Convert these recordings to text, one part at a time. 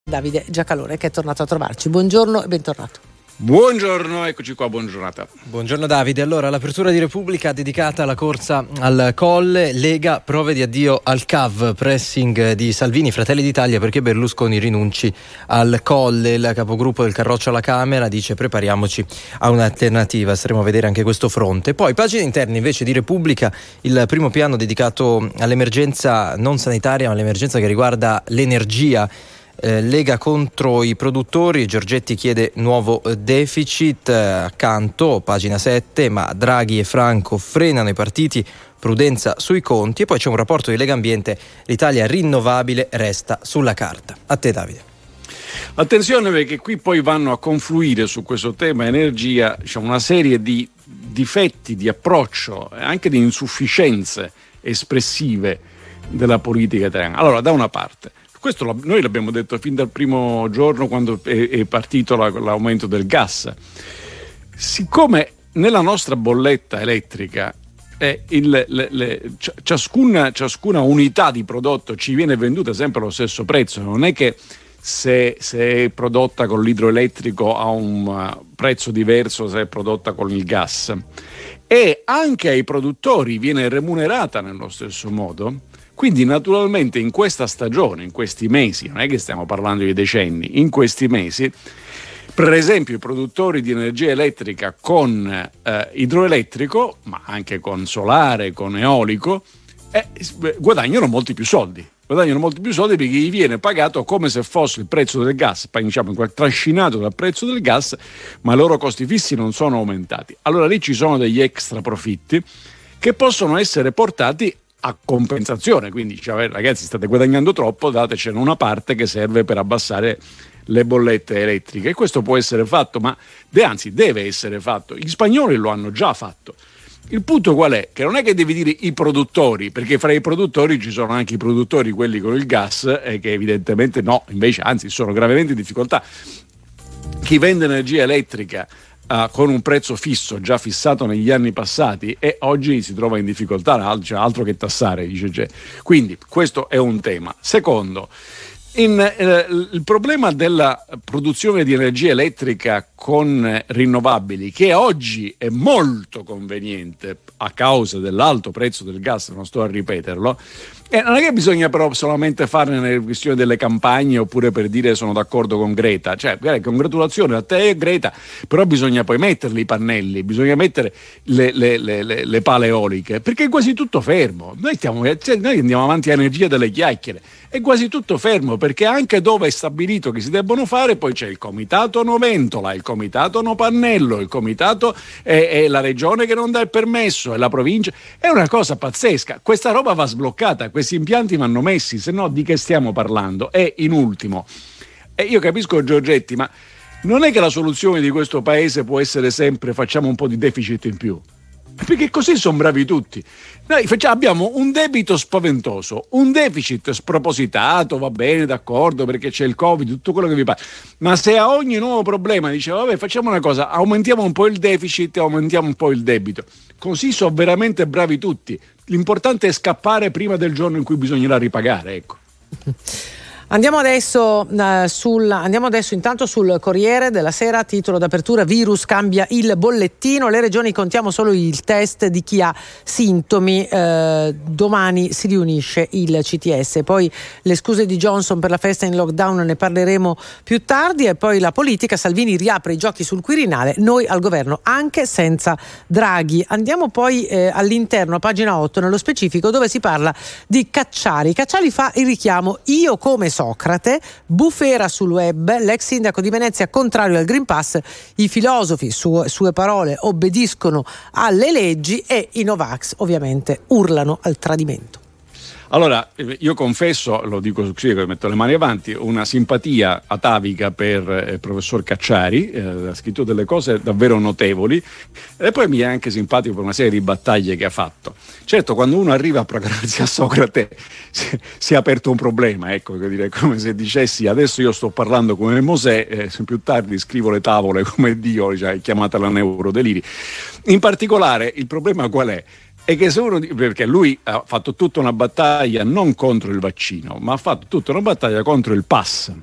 Davide Giacalone, che è tornato a trovarci. Buongiorno e bentornato. Buongiorno, eccoci qua, buona giornata. Buongiorno Davide. Allora, l'apertura di Repubblica dedicata alla corsa al Colle, Lega, prove di addio al CAV, pressing di Salvini, Fratelli d'Italia perché Berlusconi rinunci al Colle. Il capogruppo del Carroccio alla Camera dice prepariamoci a un'alternativa, staremo a vedere anche questo fronte. Poi pagine interne invece di Repubblica, il primo piano dedicato all'emergenza non sanitaria ma all'emergenza che riguarda l'energia. Lega contro i produttori, Giorgetti chiede nuovo deficit, accanto pagina 7, ma Draghi e Franco frenano i partiti, prudenza sui conti. E poi c'è un rapporto di Lega Ambiente, l'Italia rinnovabile resta sulla carta. A te Davide. Attenzione, perché qui poi vanno a confluire su questo tema energia, diciamo, una serie di difetti di approccio e anche di insufficienze espressive della politica italiana. Allora, da una parte, questo noi l'abbiamo detto fin dal primo giorno quando è partito l'aumento del gas. Siccome nella nostra bolletta elettrica ciascuna unità di prodotto ci viene venduta sempre allo stesso prezzo, non è che se è prodotta con l'idroelettrico ha un prezzo diverso se è prodotta con il gas, e anche ai produttori viene remunerata nello stesso modo. Quindi naturalmente in questa stagione, in questi mesi, non è che stiamo parlando di decenni, in questi mesi, per esempio i produttori di energia elettrica con idroelettrico, ma anche con solare, con eolico, guadagnano molti più soldi. Guadagnano molti più soldi perché gli viene pagato come se fosse il prezzo del gas, diciamo trascinato dal prezzo del gas, ma i loro costi fissi non sono aumentati. Allora lì ci sono degli extra profitti che possono essere portati a compensazione, quindi ragazzi, state guadagnando troppo, datecene una parte che serve per abbassare le bollette elettriche. E questo può essere fatto, ma anzi deve essere fatto. Gli spagnoli lo hanno già fatto. Il punto qual è? Che non è che devi dire i produttori, perché fra i produttori ci sono anche i produttori, quelli con il gas, che evidentemente no, invece anzi sono gravemente in difficoltà. Chi vende energia elettrica con un prezzo fisso già fissato negli anni passati e oggi si trova in difficoltà, altro che tassare, dice. Quindi questo è un tema. Secondo, il problema della produzione di energia elettrica con rinnovabili, che oggi è molto conveniente a causa dell'alto prezzo del gas, non sto a ripeterlo, non è che bisogna però solamente farne nelle questioni delle campagne oppure per dire sono d'accordo con Greta, congratulazioni a te Greta, però bisogna poi metterli i pannelli, bisogna mettere le pale eoliche, perché è quasi tutto fermo. Noi andiamo avanti a energia delle chiacchiere, è quasi tutto fermo, perché anche dove è stabilito che si debbono fare poi c'è il comitato no ventola, il comitato no pannello, il comitato è la regione che non dà il permesso, è la provincia. È una cosa pazzesca, questa roba va sbloccata, questi impianti vanno messi, se no di che stiamo parlando? E in ultimo, io capisco Giorgetti, ma non è che la soluzione di questo paese può essere sempre facciamo un po' di deficit in più, perché così sono bravi tutti. Noi abbiamo un debito spaventoso, un deficit spropositato, va bene, d'accordo, perché c'è il Covid, tutto quello che vi pare, ma se a ogni nuovo problema dice vabbè, facciamo una cosa, aumentiamo un po' il deficit, aumentiamo un po' il debito, così sono veramente bravi tutti. L'importante è scappare prima del giorno in cui bisognerà ripagare, ecco. Andiamo adesso intanto sul Corriere della Sera, titolo d'apertura: virus cambia il bollettino, le regioni contiamo solo il test di chi ha sintomi, domani si riunisce il CTS, poi le scuse di Johnson per la festa in lockdown ne parleremo più tardi, e poi la politica, Salvini riapre i giochi sul Quirinale, noi al governo anche senza Draghi. Andiamo poi all'interno, a pagina 8, nello specifico, dove si parla di Cacciari. Cacciari fa il richiamo io come Socrate, bufera sul web, l'ex sindaco di Venezia contrario al Green Pass, i filosofi, sue parole, obbediscono alle leggi e i Novax ovviamente urlano al tradimento. Allora, io confesso, lo dico così, metto le mani avanti, una simpatia atavica per il professor Cacciari, ha scritto delle cose davvero notevoli, e poi mi è anche simpatico per una serie di battaglie che ha fatto. Certo, quando uno arriva a proclamarsi a Socrate si è aperto un problema, ecco, come se dicessi adesso io sto parlando come Mosè, più tardi scrivo le tavole come Dio, è chiamata la neurodeliri. In particolare, il problema qual è? È che se uno, perché lui ha fatto tutta una battaglia non contro il vaccino, ma ha fatto tutta una battaglia contro il pass.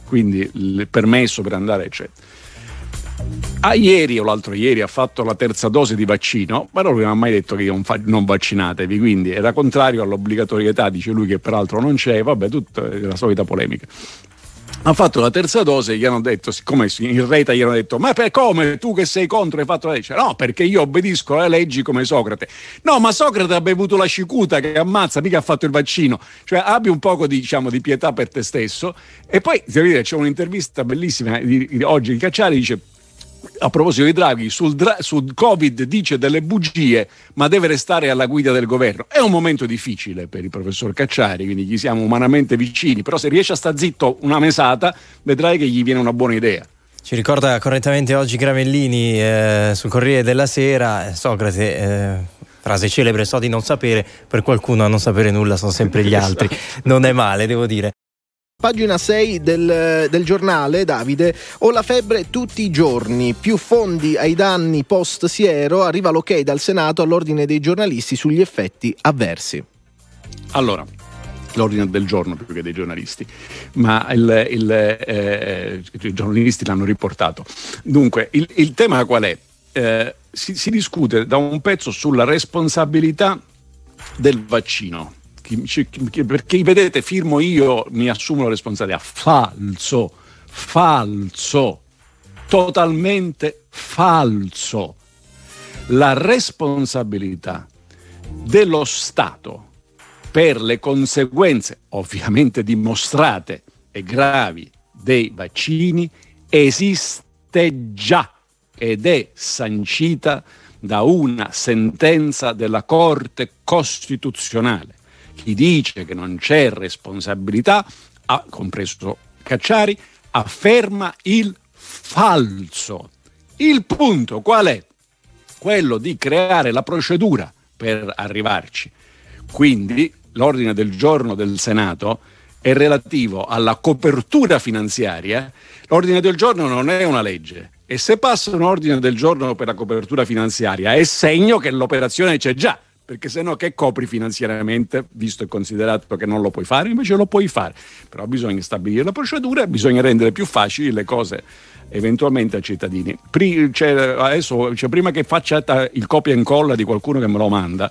quindi il permesso per andare, eccetera. Ieri o l'altro ieri ha fatto la terza dose di vaccino, ma non ha mai detto che non vaccinatevi, quindi era contrario all'obbligatorietà, dice lui, che peraltro non c'è, vabbè, tutta la solita polemica. Ha fatto la terza dose, gli hanno detto, siccome in rete gli hanno detto: ma per come tu che sei contro hai fatto la legge? No, perché io obbedisco alle leggi come Socrate. No, ma Socrate ha bevuto la cicuta che ammazza, mica ha fatto il vaccino. Cioè abbi un poco di pietà per te stesso. E poi c'è un'intervista bellissima oggi di Cacciari, dice: a proposito di Draghi, sul Covid dice delle bugie, ma deve restare alla guida del governo. È un momento difficile per il professor Cacciari, quindi gli siamo umanamente vicini, però se riesce a sta zitto una mesata, vedrai che gli viene una buona idea. Ci ricorda correttamente oggi Gramellini sul Corriere della Sera, Socrate, frase celebre, so di non sapere, per qualcuno a non sapere nulla sono sempre gli altri. Non è male, devo dire. Pagina 6 del giornale, Davide. Ho la febbre tutti i giorni, più fondi ai danni post Siero, arriva l'ok dal Senato all'ordine dei giornalisti sugli effetti avversi. Allora, l'ordine del giorno più che dei giornalisti, ma i giornalisti l'hanno riportato. Dunque, il tema qual è? Si discute da un pezzo sulla responsabilità del vaccino. Perché vedete, firmo io, mi assumo la responsabilità. Falso, totalmente falso. La responsabilità dello Stato per le conseguenze ovviamente dimostrate e gravi dei vaccini esiste già ed è sancita da una sentenza della Corte Costituzionale. Chi dice che non c'è responsabilità, compreso Cacciari, afferma il falso. Il punto qual è? Quello di creare la procedura per arrivarci. Quindi l'ordine del giorno del Senato è relativo alla copertura finanziaria. L'ordine del giorno non è una legge, e se passa un ordine del giorno per la copertura finanziaria è segno che l'operazione c'è già. Perché se no che copri finanziariamente, visto e considerato che non lo puoi fare? Invece lo puoi fare, però bisogna stabilire la procedura, bisogna rendere più facili le cose eventualmente ai cittadini. Adesso, prima che faccia il copia e incolla di qualcuno che me lo manda,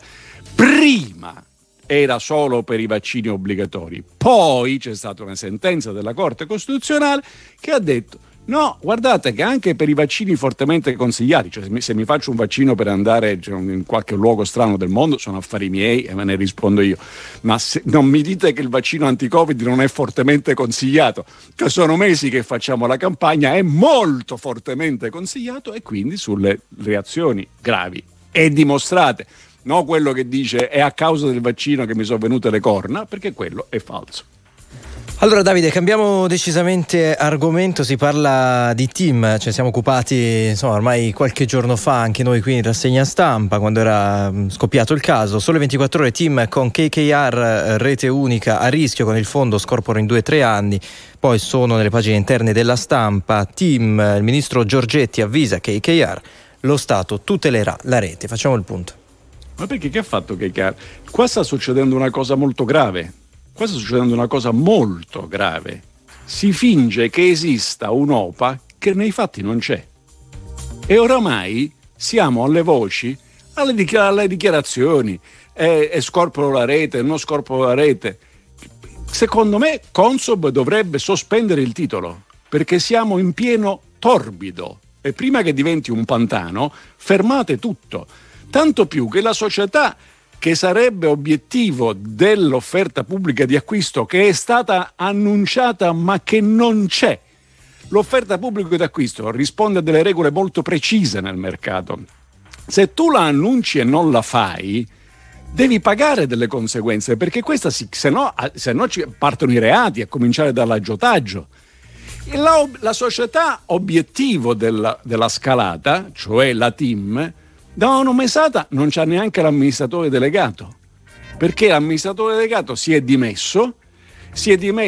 prima era solo per i vaccini obbligatori, poi c'è stata una sentenza della Corte Costituzionale che ha detto: no, guardate che anche per i vaccini fortemente consigliati, cioè se mi faccio un vaccino per andare in qualche luogo strano del mondo, sono affari miei e me ne rispondo io, ma non mi dite che il vaccino anti-Covid non è fortemente consigliato, che sono mesi che facciamo la campagna, è molto fortemente consigliato, e quindi sulle reazioni gravi e dimostrate, no quello che dice è a causa del vaccino che mi sono venute le corna, perché quello è falso. Allora Davide, cambiamo decisamente argomento, si parla di TIM, ci siamo occupati ormai qualche giorno fa anche noi qui in rassegna stampa quando era scoppiato il caso. Sole 24 ore, TIM con KKR, rete unica a rischio con il fondo scorporo in 2-3 anni. Poi sono nelle pagine interne della Stampa, TIM, il ministro Giorgetti avvisa KKR, lo Stato tutelerà la rete. Facciamo il punto. Ma perché che ha fatto KKR? Qua sta succedendo una cosa molto grave. Qua sta succedendo una cosa molto grave. Si finge che esista un'OPA che nei fatti non c'è. E oramai siamo alle voci, alle dichiarazioni, scorporo la rete, non scorporo la rete. Secondo me Consob dovrebbe sospendere il titolo, perché siamo in pieno torbido. E prima che diventi un pantano, fermate tutto. Tanto più che la società che sarebbe obiettivo dell'offerta pubblica di acquisto, che è stata annunciata ma che non c'è. L'offerta pubblica di acquisto risponde a delle regole molto precise nel mercato. Se tu la annunci e non la fai, devi pagare delle conseguenze, perché questa se no ci partono i reati, a cominciare dall'aggiotaggio. La società obiettivo della scalata, cioè la TIM, da una mesata non c'ha neanche l'amministratore delegato, perché l'amministratore delegato si è dimesso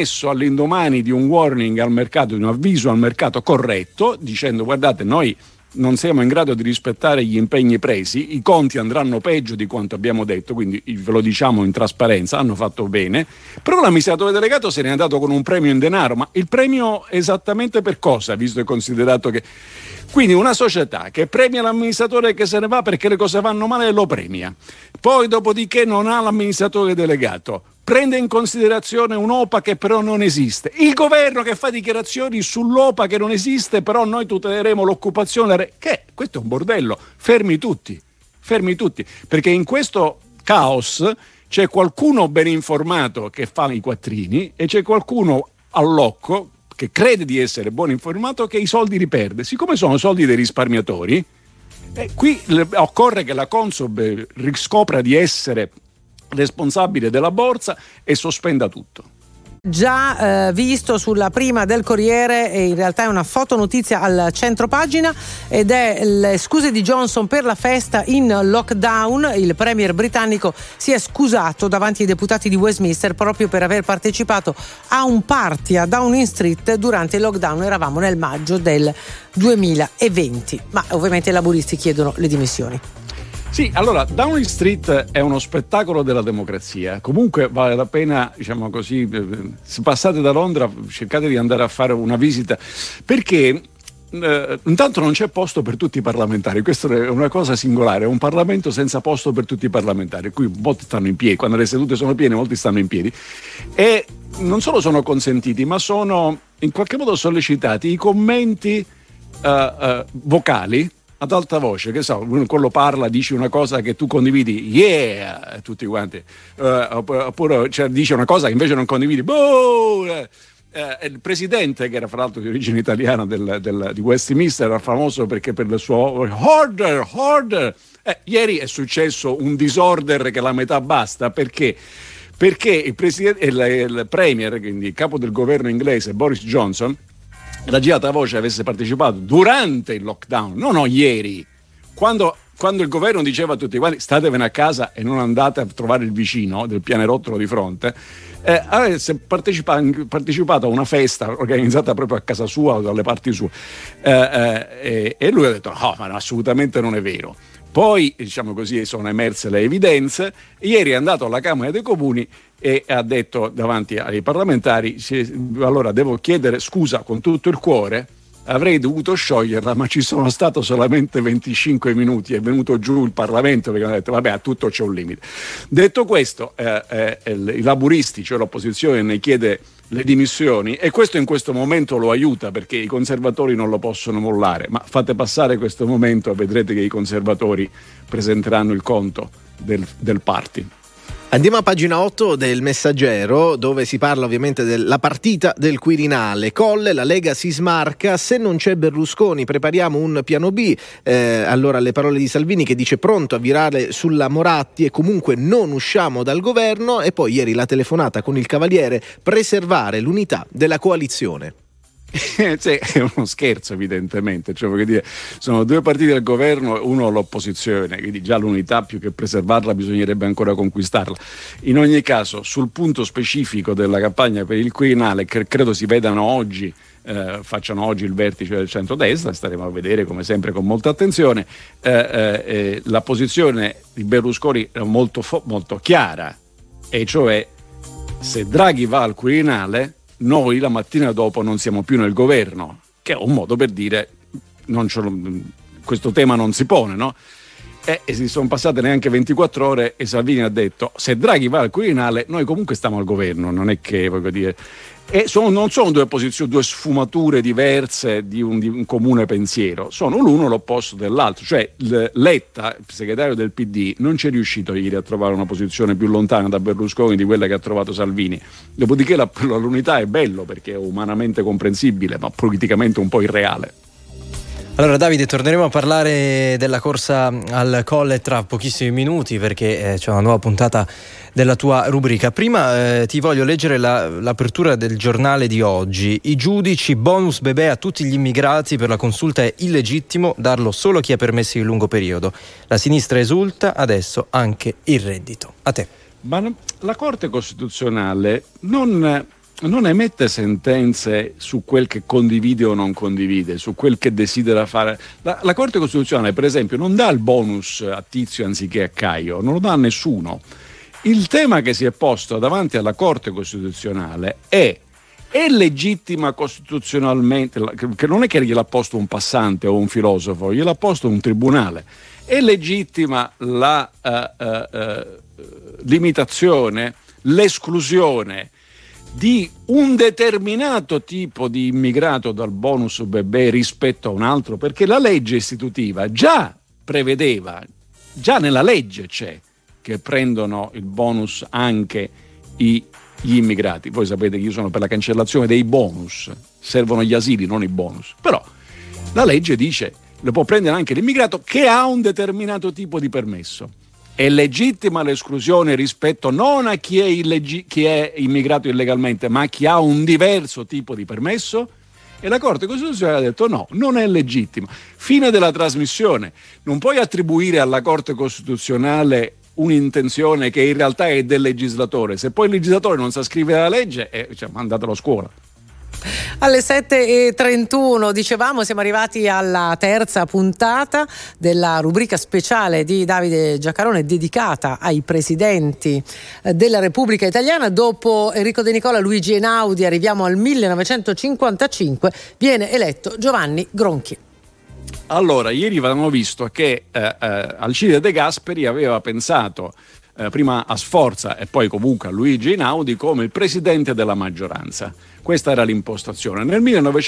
all'indomani di un warning al mercato, di un avviso al mercato corretto, dicendo: guardate, noi non siamo in grado di rispettare gli impegni presi, i conti andranno peggio di quanto abbiamo detto, quindi ve lo diciamo in trasparenza, hanno fatto bene, però l'amministratore delegato se ne è andato con un premio in denaro, ma il premio esattamente per cosa, visto e considerato che... Quindi una società che premia l'amministratore che se ne va perché le cose vanno male lo premia, poi dopodiché non ha l'amministratore delegato, prende in considerazione un'OPA che però non esiste, il governo che fa dichiarazioni sull'OPA che non esiste, però noi tuteleremo l'occupazione, questo è un bordello, fermi tutti, perché in questo caos c'è qualcuno ben informato che fa i quattrini e c'è qualcuno all'occo che crede di essere buon informato che i soldi li perde. Siccome sono soldi dei risparmiatori, qui occorre che la Consob riscopra di essere responsabile della borsa e sospenda tutto. Già visto sulla prima del Corriere, e in realtà è una fotonotizia al centro pagina, ed è le scuse di Johnson per la festa in lockdown. Il premier britannico si è scusato davanti ai deputati di Westminster proprio per aver partecipato a un party a Downing Street durante il lockdown. Eravamo nel maggio del 2020, ma ovviamente i laburisti chiedono le dimissioni. Sì, allora Downing Street è uno spettacolo della democrazia, comunque vale la pena, diciamo così, se passate da Londra cercate di andare a fare una visita, perché intanto non c'è posto per tutti i parlamentari, questa è una cosa singolare, è un Parlamento senza posto per tutti i parlamentari, qui molti stanno in piedi, quando le sedute sono piene molti stanno in piedi, e non solo sono consentiti ma sono in qualche modo sollecitati i commenti vocali ad alta voce, che so, quello parla, dice una cosa che tu condividi, yeah, tutti quanti, oppure dice una cosa che invece non condividi, boh! Il presidente, che era fra l'altro di origine italiana di Westminster, era famoso perché per il suo order. Ieri è successo un disorder che la metà basta, perché il premier, quindi il capo del governo inglese, Boris Johnson, la girata voce avesse partecipato durante il lockdown, non ieri, quando il governo diceva a tutti quanti statevene a casa e non andate a trovare il vicino del pianerottolo di fronte, avesse partecipato a una festa organizzata proprio a casa sua o dalle parti sue, e lui ha detto ma no, assolutamente non è vero. Poi, diciamo così, sono emerse le evidenze. Ieri è andato alla Camera dei Comuni e ha detto davanti ai parlamentari: allora devo chiedere scusa con tutto il cuore, avrei dovuto scioglierla, ma ci sono stato solamente 25 minuti, è venuto giù il Parlamento perché hanno detto vabbè, a tutto c'è un limite. Detto questo, i laburisti, cioè l'opposizione, ne chiede le dimissioni, e questo in questo momento lo aiuta perché i conservatori non lo possono mollare, ma fate passare questo momento e vedrete che i conservatori presenteranno il conto del party. Andiamo a pagina 8 del Messaggero, dove si parla ovviamente della partita del Quirinale. Colle, la Lega si smarca, se non c'è Berlusconi prepariamo un piano B. Allora le parole di Salvini, che dice pronto a virare sulla Moratti e comunque non usciamo dal governo, e poi ieri la telefonata con il Cavaliere, preservare l'unità della coalizione. Sì, è uno scherzo evidentemente, cioè, voglio dire, sono due partiti del governo, uno l'opposizione, quindi già l'unità più che preservarla bisognerebbe ancora conquistarla. In ogni caso, sul punto specifico della campagna per il Quirinale, che credo si vedano oggi, facciano oggi il vertice del centrodestra, staremo a vedere come sempre con molta attenzione, la posizione di Berlusconi è molto chiara, e cioè se Draghi va al Quirinale noi la mattina dopo non siamo più nel governo, che è un modo per dire questo tema non si pone, no? E si sono passate neanche 24 ore e Salvini ha detto se Draghi va al Quirinale noi comunque stiamo al governo, non è che, voglio dire, e non sono due posizioni, due sfumature diverse di un comune pensiero, sono l'uno l'opposto dell'altro, cioè Letta, il segretario del PD, non ci è riuscito ieri a trovare una posizione più lontana da Berlusconi di quella che ha trovato Salvini, dopodiché l'unità è bello perché è umanamente comprensibile ma politicamente un po' irreale. Allora Davide, torneremo a parlare della corsa al Colle tra pochissimi minuti perché c'è una nuova puntata della tua rubrica. Prima ti voglio leggere l'apertura del giornale di oggi. I giudici, bonus bebè a tutti gli immigrati, per la consulta è illegittimo, darlo solo a chi ha permessi di lungo periodo. La sinistra esulta, adesso anche il reddito. A te. Ma la Corte Costituzionale non non emette sentenze su quel che condivide o non condivide, su quel che desidera fare. La Corte Costituzionale, per esempio, non dà il bonus a Tizio anziché a Caio, non lo dà a nessuno. Il tema che si è posto davanti alla Corte Costituzionale è legittima costituzionalmente, che non è che gliel'ha posto un passante o un filosofo, gliel'ha posto un tribunale. È legittima la limitazione, l'esclusione di un determinato tipo di immigrato dal bonus bebè rispetto a un altro, perché la legge istitutiva già prevedeva, già nella legge c'è, che prendono il bonus anche gli immigrati. Voi sapete che io sono per la cancellazione dei bonus, servono gli asili, non i bonus, però la legge dice lo può prendere anche l'immigrato che ha un determinato tipo di permesso. È legittima l'esclusione rispetto non a chi è immigrato illegalmente, ma a chi ha un diverso tipo di permesso? E la Corte Costituzionale ha detto no, non è legittima. Fine della trasmissione. Non puoi attribuire alla Corte Costituzionale un'intenzione che in realtà è del legislatore. Se poi il legislatore non sa scrivere la legge, mandatelo a scuola. Alle 7:31 dicevamo, siamo arrivati alla terza puntata della rubrica speciale di Davide Giacarone dedicata ai presidenti della Repubblica Italiana. Dopo Enrico De Nicola, Luigi Einaudi arriviamo al 1955, viene eletto Giovanni Gronchi. Allora, ieri avevamo visto che Alcide De Gasperi aveva pensato prima a Sforza e poi comunque a Luigi Einaudi come il presidente della maggioranza. Questa era l'impostazione. Nel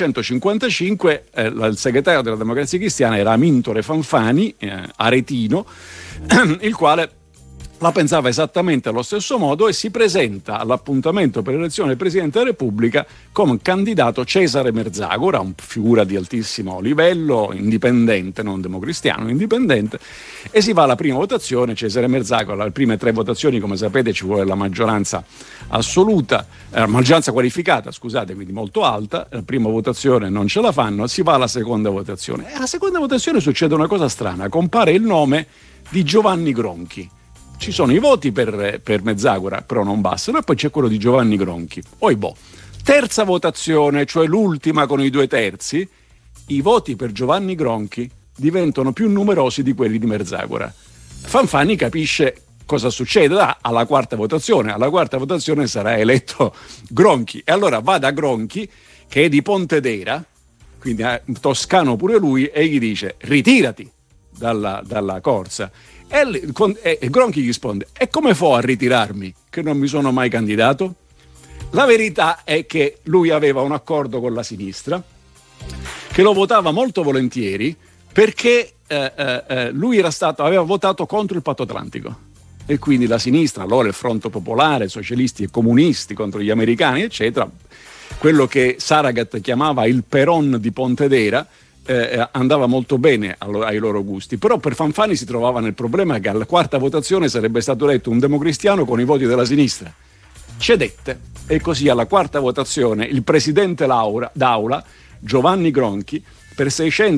1955 il segretario della Democrazia Cristiana era Amintore Fanfani, aretino, il quale la pensava esattamente allo stesso modo e si presenta all'appuntamento per l'elezione del Presidente della Repubblica come candidato Cesare Merzagora, una figura di altissimo livello, indipendente, non democristiano, indipendente, e si va alla prima votazione. Cesare Merzagora, alle prime 3 votazioni, come sapete, ci vuole la maggioranza assoluta, maggioranza qualificata, scusate, quindi molto alta. La prima votazione non ce la fanno, si va alla seconda votazione. E alla seconda votazione succede una cosa strana, compare il nome di Giovanni Gronchi. Ci sono i voti per Mezzagora, però non bastano, e poi c'è quello di Giovanni Gronchi. Terza votazione, cioè l'ultima con i 2/3, i voti per Giovanni Gronchi diventano più numerosi di quelli di Merzagora. Fanfani capisce cosa succede alla quarta votazione. Alla quarta votazione sarà eletto Gronchi. E allora va da Gronchi, che è di Pontedera, quindi è toscano pure lui, e gli dice ritirati dalla corsa. E Gronchi gli risponde: e come fo a ritirarmi che non mi sono mai candidato? La verità è che lui aveva un accordo con la sinistra che lo votava molto volentieri, perché lui aveva votato contro il Patto Atlantico, e quindi la sinistra, allora il Fronte Popolare, socialisti e comunisti contro gli americani eccetera, quello che Saragat chiamava il Peron di Pontedera, andava molto bene ai loro gusti. Però per Fanfani si trovava nel problema che alla quarta votazione sarebbe stato eletto un democristiano con i voti della sinistra. Cedette, e così alla quarta votazione il presidente d'aula, Giovanni Gronchi, per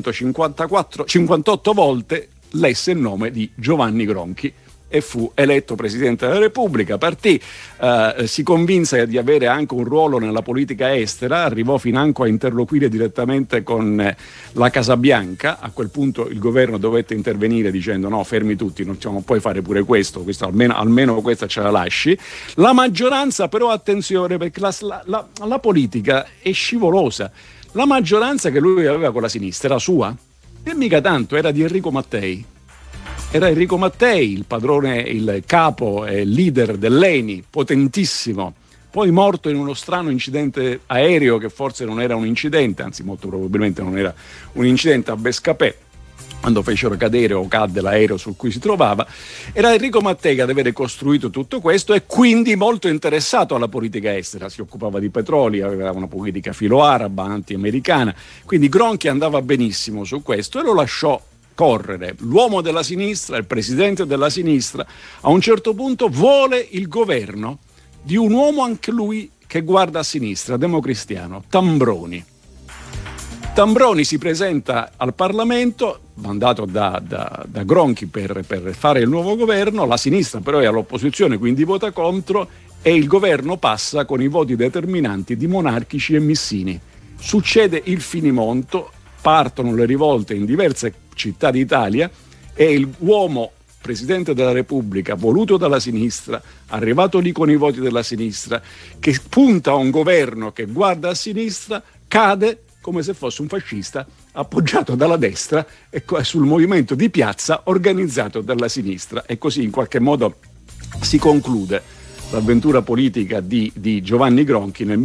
658 volte lesse il nome di Giovanni Gronchi e fu eletto Presidente della Repubblica. Partì, si convinse di avere anche un ruolo nella politica estera, arrivò financo a interloquire direttamente con la Casa Bianca. A quel punto il governo dovette intervenire dicendo no, fermi tutti, non puoi fare pure questo almeno questa ce la lasci. La maggioranza però, attenzione, perché la politica è scivolosa. La maggioranza che lui aveva con la sinistra era sua, e mica tanto, era di Enrico Mattei. Era Enrico Mattei, il padrone, il capo e leader dell'ENI, potentissimo, poi morto in uno strano incidente aereo che forse non era un incidente, anzi molto probabilmente non era un incidente, a Bescapè, quando fecero cadere o cadde l'aereo sul cui si trovava. Era Enrico Mattei ad avere costruito tutto questo e quindi molto interessato alla politica estera. Si occupava di petroli, aveva una politica filo-araba, anti-americana, quindi Gronchi andava benissimo su questo e lo lasciò correre. L'uomo della sinistra, il presidente della sinistra, a un certo punto vuole il governo di un uomo anche lui che guarda a sinistra, democristiano, Tambroni. Tambroni si presenta al Parlamento, mandato da Gronchi per fare il nuovo governo, la sinistra però è all'opposizione, quindi vota contro, e il governo passa con i voti determinanti di monarchici e missini. Succede il finimondo, partono le rivolte in diverse città d'Italia e l'uomo Presidente della Repubblica, voluto dalla sinistra, arrivato lì con i voti della sinistra, che punta a un governo che guarda a sinistra, cade come se fosse un fascista appoggiato dalla destra e sul movimento di piazza organizzato dalla sinistra, e così in qualche modo si conclude l'avventura politica di Giovanni Gronchi nel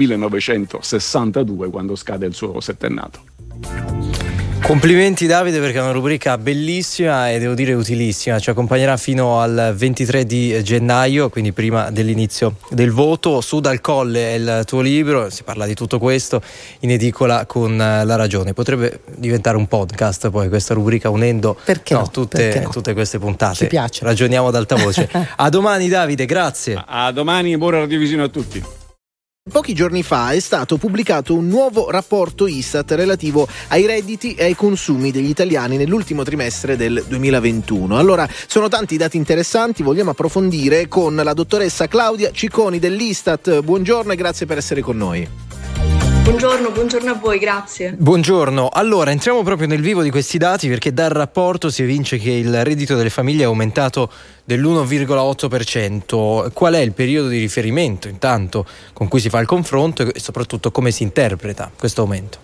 1962, quando scade il suo settennato. Complimenti Davide, perché è una rubrica bellissima e devo dire utilissima, ci accompagnerà fino al 23 di gennaio, quindi prima dell'inizio del voto. Su Dal Colle è il tuo libro, si parla di tutto questo in edicola con La Ragione. Potrebbe diventare un podcast poi questa rubrica, unendo tutte queste puntate. Ci piace. Ragioniamo ad alta voce. A domani Davide, grazie. A domani e buona radiovisione a tutti. Pochi giorni fa è stato pubblicato un nuovo rapporto ISTAT relativo ai redditi e ai consumi degli italiani nell'ultimo trimestre del 2021. Allora, sono tanti i dati interessanti, vogliamo approfondire con la dottoressa Claudia Cicconi dell'ISTAT. Buongiorno e grazie per essere con noi. Buongiorno a voi, grazie. Buongiorno, allora entriamo proprio nel vivo di questi dati, perché dal rapporto si evince che il reddito delle famiglie è aumentato dell'1,8%. Qual è il periodo di riferimento intanto con cui si fa il confronto e soprattutto come si interpreta questo aumento?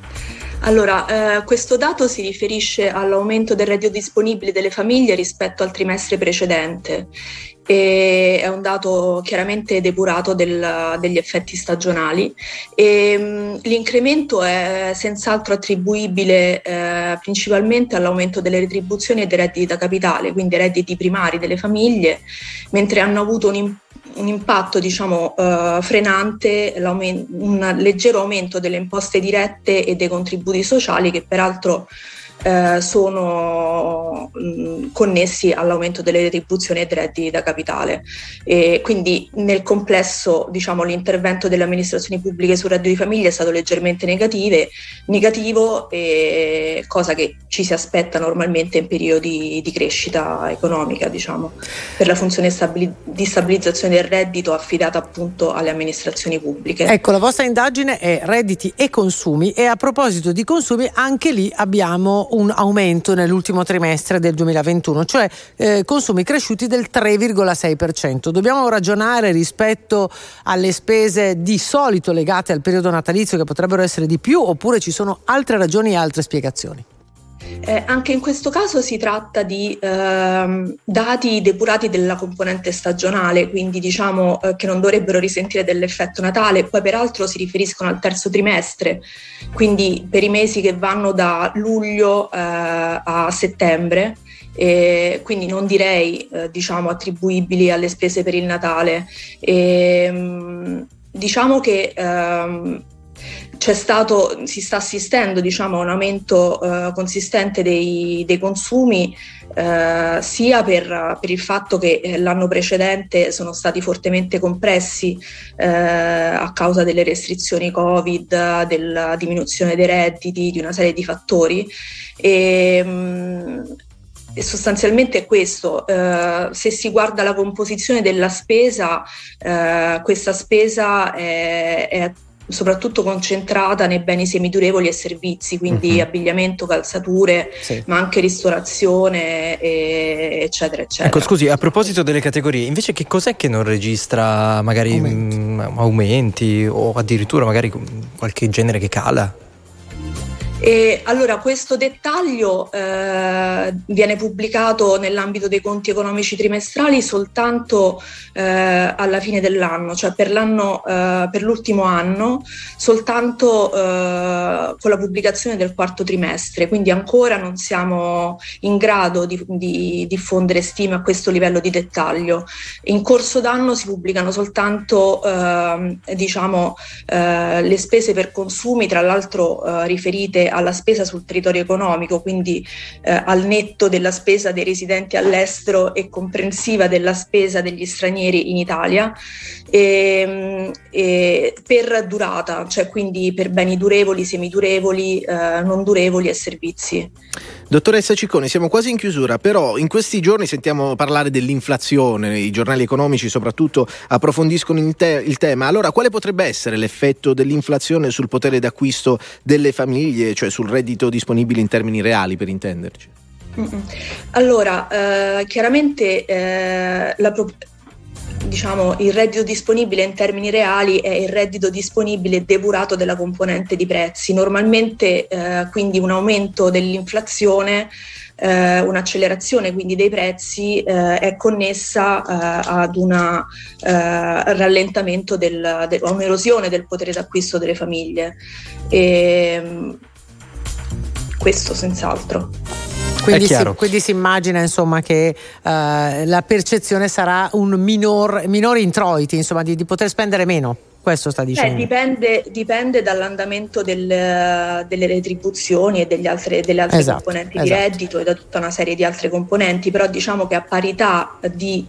Allora, questo dato si riferisce all'aumento del reddito disponibile delle famiglie rispetto al trimestre precedente. E è un dato chiaramente depurato degli effetti stagionali, e l'incremento è senz'altro attribuibile principalmente all'aumento delle retribuzioni e dei redditi da capitale, quindi redditi primari delle famiglie, mentre hanno avuto un impatto frenante un leggero aumento delle imposte dirette e dei contributi sociali, che peraltro sono connessi all'aumento delle retribuzioni e dei redditi da capitale. E quindi nel complesso l'intervento delle amministrazioni pubbliche sul reddito di famiglia è stato leggermente negativo, cosa che ci si aspetta normalmente in periodi di crescita economica, per la funzione di stabilizzazione del reddito affidata appunto alle amministrazioni pubbliche. Ecco, la vostra indagine è redditi e consumi, e a proposito di consumi anche lì abbiamo un aumento nell'ultimo trimestre del 2021, cioè consumi cresciuti del 3,6%. Dobbiamo ragionare rispetto alle spese di solito legate al periodo natalizio, che potrebbero essere di più, oppure ci sono altre ragioni e altre spiegazioni? Anche in questo caso si tratta di dati depurati della componente stagionale, quindi che non dovrebbero risentire dell'effetto Natale. Poi peraltro si riferiscono al terzo trimestre, quindi per i mesi che vanno da luglio a settembre, quindi non direi attribuibili alle spese per il Natale. Si sta assistendo a un aumento consistente dei consumi, sia per il fatto che l'anno precedente sono stati fortemente compressi a causa delle restrizioni Covid, della diminuzione dei redditi, di una serie di fattori. E sostanzialmente è questo. Se si guarda la composizione della spesa, questa spesa è soprattutto concentrata nei beni semidurevoli e servizi, quindi abbigliamento, calzature, sì, ma anche ristorazione, eccetera eccetera. Ecco, scusi, a proposito delle categorie, invece che cos'è che non registra magari aumenti o addirittura magari qualche genere che cala? Allora, questo dettaglio viene pubblicato nell'ambito dei conti economici trimestrali soltanto alla fine dell'anno, cioè per l'ultimo anno, soltanto con la pubblicazione del quarto trimestre, quindi ancora non siamo in grado di diffondere stime a questo livello di dettaglio. In corso d'anno si pubblicano soltanto le spese per consumi, tra l'altro riferite alla spesa sul territorio economico, quindi al netto della spesa dei residenti all'estero e comprensiva della spesa degli stranieri in Italia, per durata, cioè quindi per beni durevoli, semidurevoli, non durevoli e servizi. Dottoressa Cicconi, siamo quasi in chiusura, però in questi giorni sentiamo parlare dell'inflazione, i giornali economici soprattutto approfondiscono il tema. Allora, quale potrebbe essere l'effetto dell'inflazione sul potere d'acquisto delle famiglie, cioè sul reddito disponibile in termini reali, per intenderci? Allora, chiaramente il reddito disponibile in termini reali è il reddito disponibile depurato della componente di prezzi. Normalmente quindi un aumento dell'inflazione, un'accelerazione quindi dei prezzi è connessa ad un rallentamento, a un'erosione del potere d'acquisto delle famiglie. Questo senz'altro. Quindi si immagina insomma che la percezione sarà un minori introiti, insomma di poter spendere meno. Questo sta dicendo. Dipende dall'andamento delle retribuzioni e delle altre componenti di reddito e da tutta una serie di altre componenti, però diciamo che a parità di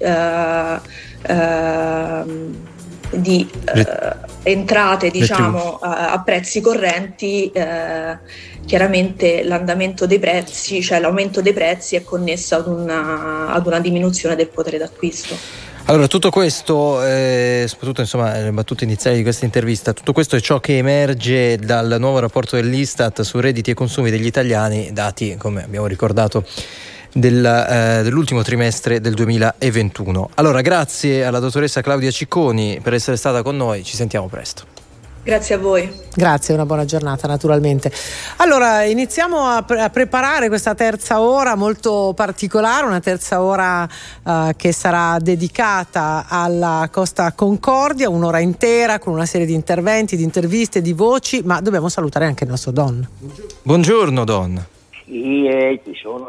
entrate, diciamo, a prezzi correnti, chiaramente l'andamento dei prezzi, cioè l'aumento dei prezzi è connesso ad una diminuzione del potere d'acquisto. Allora, tutto questo, soprattutto insomma le battute iniziali di questa intervista, tutto questo è ciò che emerge dal nuovo rapporto dell'Istat su redditi e consumi degli italiani, dati, come abbiamo ricordato, dell'ultimo trimestre del 2021. Allora, grazie alla dottoressa Claudia Cicconi per essere stata con noi, ci sentiamo presto. Grazie a voi. Grazie, una buona giornata naturalmente. Allora, iniziamo a preparare questa terza ora molto particolare, una terza ora che sarà dedicata alla Costa Concordia, un'ora intera con una serie di interventi, di interviste, di voci, ma dobbiamo salutare anche il nostro Don. Buongiorno Don. Sì, ci sono.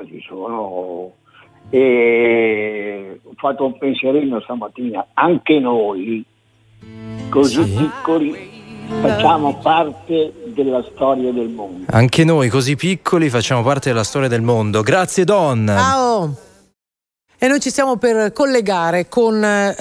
Ho fatto un pensierino stamattina, anche noi, così piccoli, facciamo parte della storia del mondo. Anche noi, così piccoli, facciamo parte della storia del mondo. Grazie Don. Ciao. E noi ci stiamo per collegare con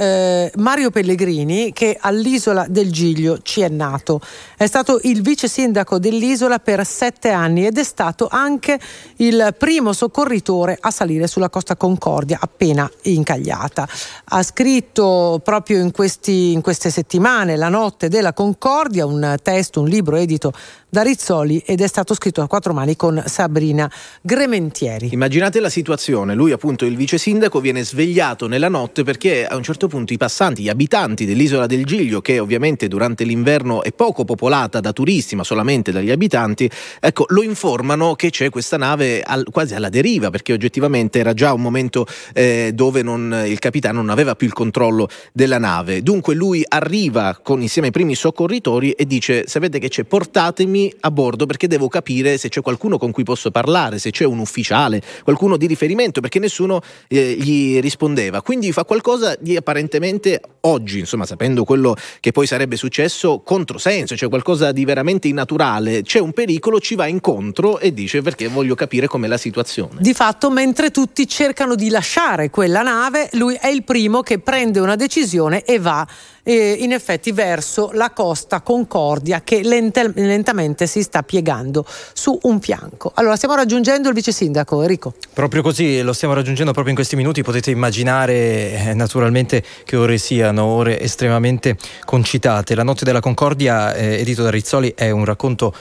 Mario Pellegrini, che all'Isola del Giglio ci è nato. È stato il vice sindaco dell'isola per 7 anni ed è stato anche il primo soccorritore a salire sulla Costa Concordia appena incagliata. Ha scritto proprio in queste settimane La notte della Concordia, un libro edito da Rizzoli, ed è stato scritto a 4 mani con Sabrina Grementieri. Immaginate la situazione, lui appunto il vice sindaco viene svegliato nella notte perché a un certo punto i passanti, gli abitanti dell'Isola del Giglio, che ovviamente durante l'inverno è poco popolata da turisti ma solamente dagli abitanti, ecco, lo informano che c'è questa nave quasi alla deriva, perché oggettivamente era già un momento dove il capitano non aveva più il controllo della nave. Dunque lui arriva insieme ai primi soccorritori e dice: sapete che c'è, portatemi a bordo perché devo capire se c'è qualcuno con cui posso parlare, se c'è un ufficiale, qualcuno di riferimento, perché nessuno gli rispondeva. Quindi fa qualcosa di apparentemente, oggi insomma sapendo quello che poi sarebbe successo, controsenso, cioè qualcosa di veramente innaturale. C'è un pericolo, ci va incontro e dice: perché voglio capire com'è la situazione. Di fatto, mentre tutti cercano di lasciare quella nave, lui è il primo che prende una decisione e va in effetti verso la Costa Concordia, che lentamente si sta piegando su un fianco. Allora, stiamo raggiungendo il vice sindaco, Enrico. Proprio così, lo stiamo raggiungendo proprio in questi minuti. Potete immaginare naturalmente che ore siano, ore estremamente concitate. La notte della Concordia, edito da Rizzoli, è un racconto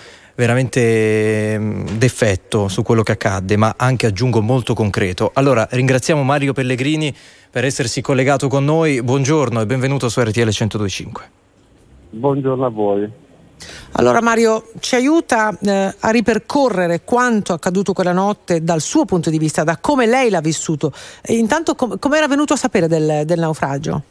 veramente d'effetto su quello che accadde, ma anche, aggiungo, molto concreto. Allora, ringraziamo Mario Pellegrini per essersi collegato con noi. Buongiorno e benvenuto su RTL 102.5. Buongiorno a voi. Allora Mario, ci aiuta a ripercorrere quanto accaduto quella notte dal suo punto di vista, da come lei l'ha vissuto. E intanto come era venuto a sapere del naufragio?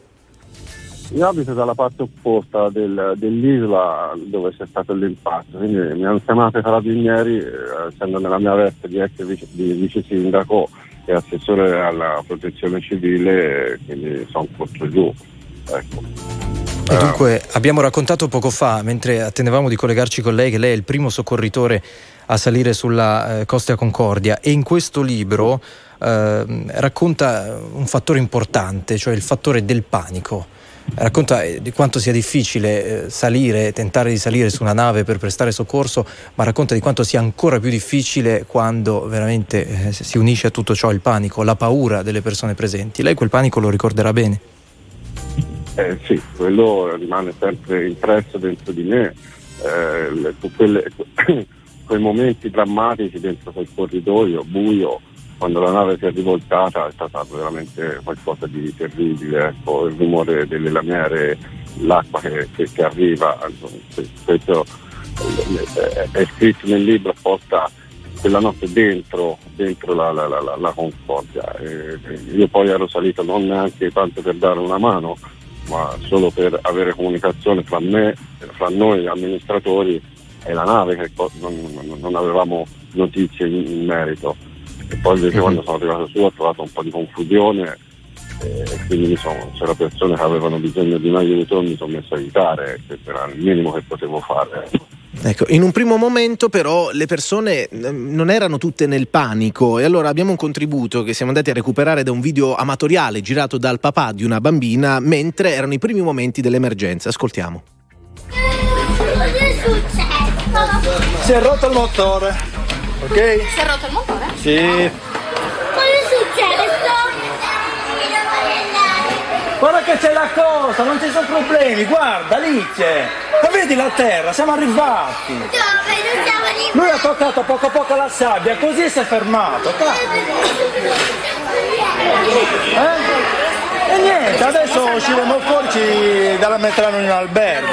Io abito dalla parte opposta dell'isola dove c'è stato l'impatto, quindi mi hanno chiamato i carabinieri, essendo nella mia veste di ex vice sindaco e assessore alla protezione civile, quindi sono corso giù. Ecco. E dunque abbiamo raccontato poco fa, mentre attendevamo di collegarci con lei, che lei è il primo soccorritore a salire sulla Costa Concordia, e in questo libro racconta un fattore importante, cioè il fattore del panico. Racconta di quanto sia difficile tentare di salire su una nave per prestare soccorso, ma racconta di quanto sia ancora più difficile quando veramente si unisce a tutto ciò il panico, la paura delle persone presenti. Lei quel panico lo ricorderà bene? Sì, quello rimane sempre impresso dentro di me, quei momenti drammatici dentro quel corridoio buio, quando la nave si è rivoltata, è stato veramente qualcosa di terribile, ecco, il rumore delle lamiere, l'acqua che arriva, questo è scritto nel libro apposta, quella notte dentro la Concordia. Io poi ero salito non neanche tanto per dare una mano, ma solo per avere comunicazione fra noi amministratori e la nave, che non avevamo notizie in merito. E poi invece quando sono arrivato su ho trovato un po' di confusione, e quindi c'erano persone che avevano bisogno di un aiuto, mi sono messo a aiutare, questo era il minimo che potevo fare. Ecco, in un primo momento però le persone non erano tutte nel panico, e allora abbiamo un contributo che siamo andati a recuperare da un video amatoriale girato dal papà di una bambina mentre erano i primi momenti dell'emergenza. Ascoltiamo. Cosa è successo? Si è rotto il motore, ok? Si è rotto il motore? Sì. Cosa è successo? Guarda che c'è la cosa, non ci sono problemi, guarda lì c'è. Ma vedi la terra, siamo arrivati. Dove? Non siamo arrivati. Lui ha toccato poco a poco la sabbia, così si è fermato. E niente, adesso usciremo fuori, dalla metteranno in un albergo.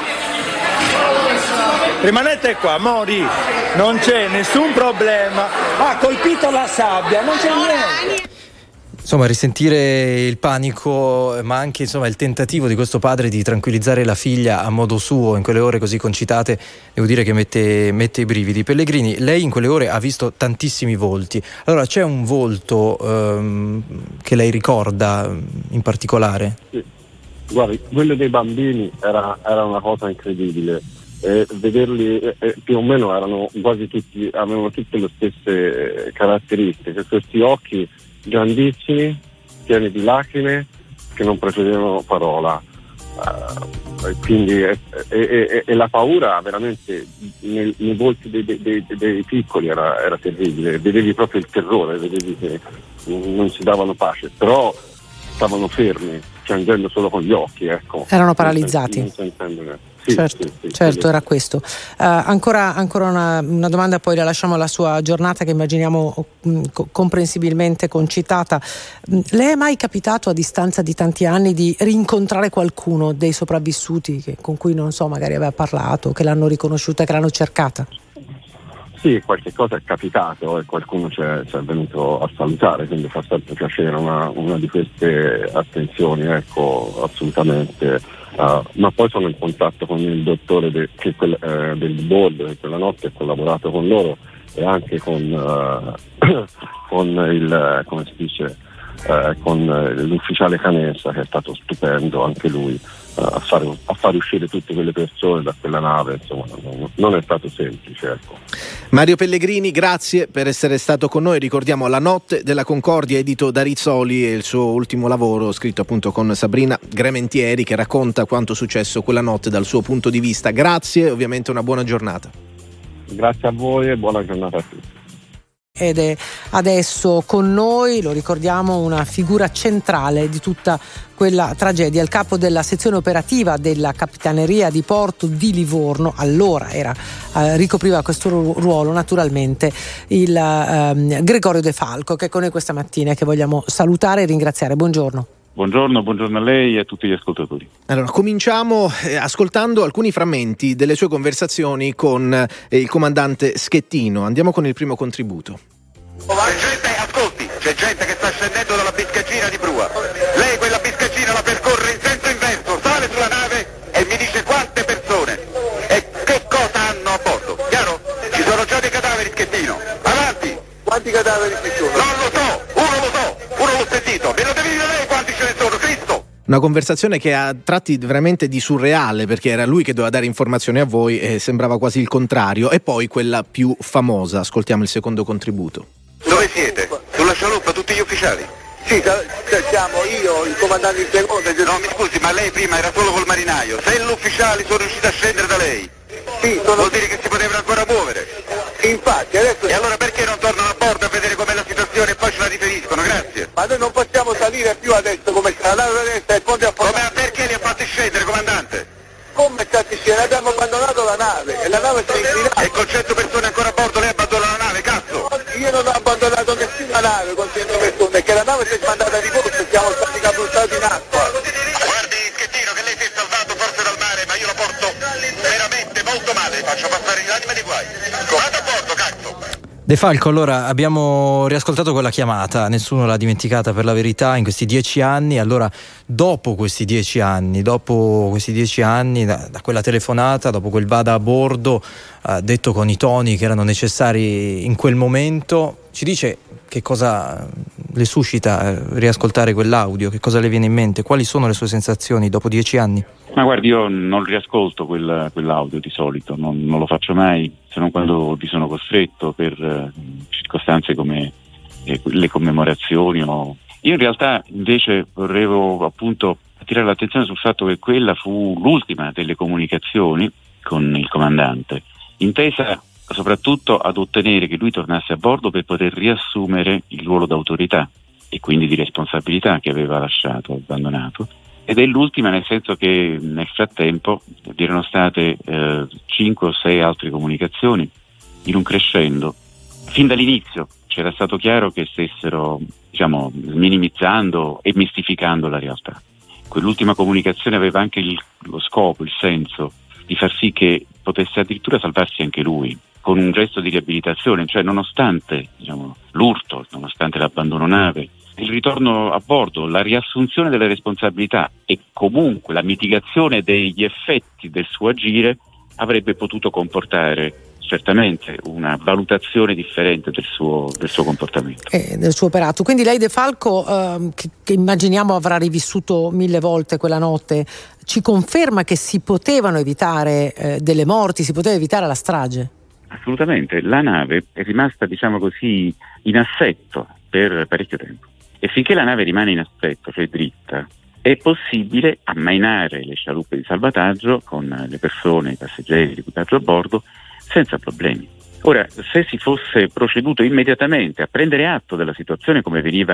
Rimanete qua, Mori, non c'è nessun problema. Ha colpito la sabbia, non c'è niente. Insomma, risentire il panico, ma anche il tentativo di questo padre di tranquillizzare la figlia a modo suo in quelle ore così concitate, devo dire che mette i brividi. Pellegrini, lei in quelle ore ha visto tantissimi volti. Allora, c'è un volto che lei ricorda in particolare? Sì. Guardi, quello dei bambini era una cosa incredibile. Vederli più o meno erano quasi tutti, avevano tutte le stesse caratteristiche, questi occhi grandissimi, pieni di lacrime che non precedevano parola, quindi la paura veramente nei volti dei piccoli era terribile, vedevi proprio il terrore, vedevi che non si davano pace, però stavano fermi, piangendo solo con gli occhi, ecco. Erano paralizzati. Non sentendo. Sì, certo, era questo. Ancora una domanda, poi la lasciamo alla sua giornata, che immaginiamo comprensibilmente concitata. Le è mai capitato, a distanza di tanti anni, di rincontrare qualcuno dei sopravvissuti con cui, non so, magari aveva parlato, che l'hanno riconosciuta, che l'hanno cercata? Sì, qualche cosa è capitato e qualcuno ci è venuto a salutare, quindi fa sempre piacere una di queste attenzioni, ecco, assolutamente. Ma poi sono in contatto con il dottore del board che quella notte ha collaborato con loro, e anche con il, come si dice, con l'ufficiale Canessa, che è stato stupendo anche lui a fare uscire tutte quelle persone da quella nave. Insomma, non è stato semplice, ecco. Mario Pellegrini, grazie per essere stato con noi. Ricordiamo La notte della Concordia, edito da Rizzoli, e il suo ultimo lavoro scritto appunto con Sabrina Grementieri, che racconta quanto successo quella notte dal suo punto di vista. Grazie, ovviamente una buona giornata. Grazie a voi e buona giornata a tutti. Ed è adesso con noi, lo ricordiamo, una figura centrale di tutta quella tragedia, il capo della sezione operativa della Capitaneria di Porto di Livorno, allora ricopriva questo ruolo naturalmente il Gregorio De Falco, che è con noi questa mattina e che vogliamo salutare e ringraziare. Buongiorno. Buongiorno a lei e a tutti gli ascoltatori. Allora, cominciamo ascoltando alcuni frammenti delle sue conversazioni con il comandante Schettino. Andiamo con il primo contributo. C'è gente che sta scendendo dalla biscaggina di prua. Lei quella biscaggina la percorre in senso inverso, sale sulla nave e mi dice quante persone e che cosa hanno a bordo. Chiaro? Ci sono già dei cadaveri, Schettino. Avanti! Quanti cadaveri ci sono? Non lo so, uno l'ho sentito. Me lo devi dire lei quanti ce ne sono, Cristo! Una conversazione che ha tratti veramente di surreale, perché era lui che doveva dare informazioni a voi e sembrava quasi il contrario. E poi quella più famosa, ascoltiamo il secondo contributo. Dove siete? Sulla scialuppa tutti gli ufficiali? Sì, siamo io, il comandante in seconda. No, mi scusi, ma lei prima era solo col marinaio. Se gli ufficiali sono riusciti a scendere da lei, sì, vuol dire che si potevano ancora muovere. Infatti, adesso... E allora perché non tornano a bordo a vedere com'è la situazione e poi ce la riferiscono? Grazie. Ma noi non possiamo salire più adesso, come sta la nave adesso e il ponte affondato. Perché li ha fatti scendere, comandante? Come fatti scendere? Abbiamo abbandonato la nave e la nave si è inclinata. E con 100 persone ancora a bordo lei abbandona la nave, cazzo? Io non ho abbandonato nessuna nave con 100 persone, che la nave si è mandata di corso e siamo stati catapultati in acqua. Guardi, Schettino, che lei si è salvato forse dal mare, ma io lo porto veramente molto male, faccio passare l'anima di guai. Vado a bordo, cazzo! De Falco, allora abbiamo riascoltato quella chiamata, nessuno l'ha dimenticata per la verità in questi 10 anni. Allora dopo questi 10 anni, da quella telefonata, dopo quel vada a bordo, detto con i toni che erano necessari in quel momento, ci dice che cosa le suscita riascoltare quell'audio, che cosa le viene in mente, quali sono le sue sensazioni dopo 10 anni? Ma guardi, io non riascolto quell'audio di solito, non lo faccio mai, se non quando vi sono costretto per circostanze come le commemorazioni. Io in realtà invece vorrevo appunto attirare l'attenzione sul fatto che quella fu l'ultima delle comunicazioni con il comandante, intesa soprattutto ad ottenere che lui tornasse a bordo per poter riassumere il ruolo d'autorità e quindi di responsabilità che aveva lasciato, abbandonato. Ed è l'ultima nel senso che nel frattempo vi erano state 5 o 6 altre comunicazioni in un crescendo. Fin dall'inizio c'era stato chiaro che stessero, minimizzando e mistificando la realtà. Quell'ultima comunicazione aveva anche lo scopo, il senso di far sì che potesse addirittura salvarsi anche lui, con un gesto di riabilitazione, cioè nonostante l'urto, nonostante l'abbandono nave, il ritorno a bordo, la riassunzione delle responsabilità e comunque la mitigazione degli effetti del suo agire avrebbe potuto comportare certamente una valutazione differente del suo comportamento e del suo operato. Quindi lei, De Falco, che immaginiamo avrà rivissuto 1000 volte quella notte, ci conferma che si potevano evitare delle morti, si poteva evitare la strage? Assolutamente, la nave è rimasta in assetto per parecchio tempo e finché la nave rimane in assetto, cioè dritta, è possibile ammainare le scialuppe di salvataggio con le persone, i passeggeri, l'equipaggio a bordo senza problemi. Ora, se si fosse proceduto immediatamente a prendere atto della situazione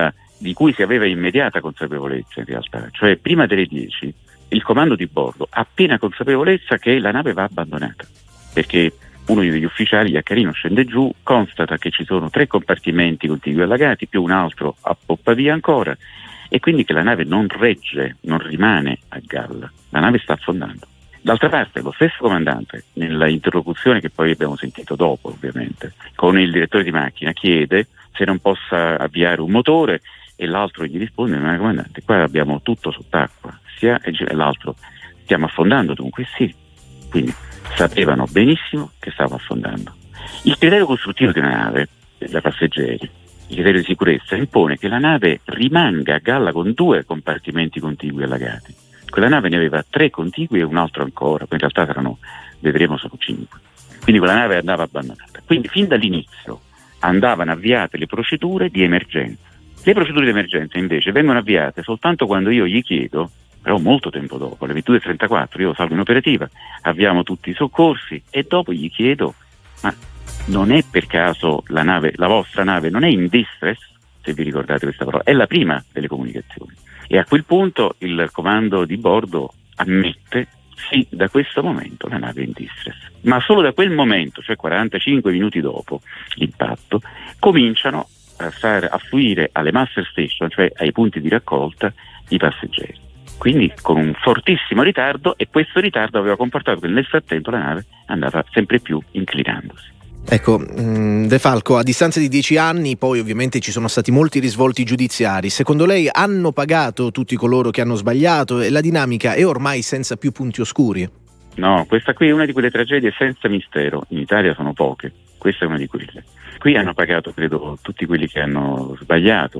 di cui si aveva immediata consapevolezza in realtà, cioè prima delle 10, il comando di bordo ha piena consapevolezza che la nave va abbandonata, perché uno degli ufficiali, Iaccarino, scende giù, constata che ci sono 3 compartimenti contigui allagati più un altro a poppa via ancora, e quindi che la nave non regge, non rimane a galla, la nave sta affondando. D'altra parte lo stesso comandante, nella interlocuzione che poi abbiamo sentito dopo ovviamente, con il direttore di macchina, chiede se non possa avviare un motore e l'altro gli risponde: ma comandante, qua abbiamo tutto sott'acqua, e l'altro: stiamo affondando dunque? Sì. Quindi sapevano benissimo che stava affondando. Il criterio costruttivo di una nave da passeggeri, il criterio di sicurezza, impone che la nave rimanga a galla con 2 compartimenti contigui allagati. Quella nave ne aveva 3 contigui e un altro ancora, poi in realtà vedremo sono 5. Quindi quella nave andava abbandonata. Quindi fin dall'inizio andavano avviate le procedure di emergenza. Le procedure di emergenza invece vengono avviate soltanto quando io gli chiedo, però molto tempo dopo, alle 22:34 io salgo in operativa, avviamo tutti i soccorsi e dopo gli chiedo: ma non è per caso la vostra nave non è in distress? Se vi ricordate questa parola, è la prima delle comunicazioni. E a quel punto il comando di bordo ammette: sì, da questo momento la nave è in distress. Ma solo da quel momento, cioè 45 minuti dopo l'impatto, cominciano a far affluire alle master station, cioè ai punti di raccolta, i passeggeri. Quindi con un fortissimo ritardo, e questo ritardo aveva comportato che nel frattempo la nave andava sempre più inclinandosi. Ecco, De Falco, a distanza di 10 anni poi ovviamente ci sono stati molti risvolti giudiziari. Secondo lei hanno pagato tutti coloro che hanno sbagliato e la dinamica è ormai senza più punti oscuri? No, questa qui è una di quelle tragedie senza mistero. In Italia sono poche, questa è una di quelle. Qui hanno pagato, credo, tutti quelli che hanno sbagliato,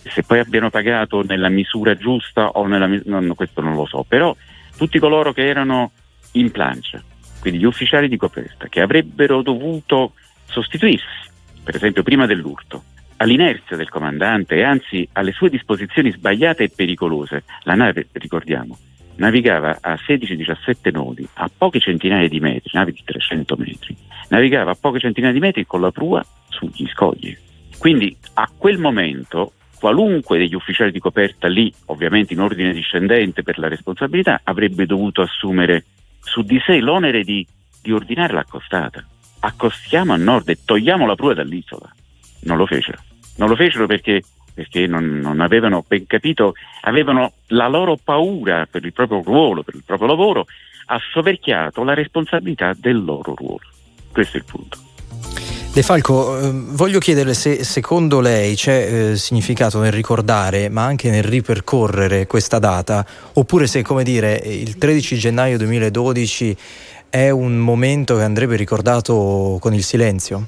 Se poi abbiano pagato nella misura giusta o questo non lo so, però tutti coloro che erano in plancia, quindi gli ufficiali di coperta, che avrebbero dovuto sostituirsi, per esempio prima dell'urto, all'inerzia del comandante e anzi alle sue disposizioni sbagliate e pericolose. La nave, ricordiamo, navigava a 16-17 nodi, a poche centinaia di metri, navi di 300 metri, navigava a poche centinaia di metri con la prua sugli scogli. Quindi a quel momento qualunque degli ufficiali di coperta lì, ovviamente in ordine discendente per la responsabilità, avrebbe dovuto assumere su di sé l'onere di ordinare l'accostata. Accostiamo a nord e togliamo la prua dall'isola. Non lo fecero perché non avevano ben capito, avevano la loro paura per il proprio ruolo, per il proprio lavoro, ha soverchiato la responsabilità del loro ruolo. Questo è il punto. De Falco, voglio chiederle se secondo lei c'è significato nel ricordare ma anche nel ripercorrere questa data, oppure se, come dire, il 13 gennaio 2012 è un momento che andrebbe ricordato con il silenzio?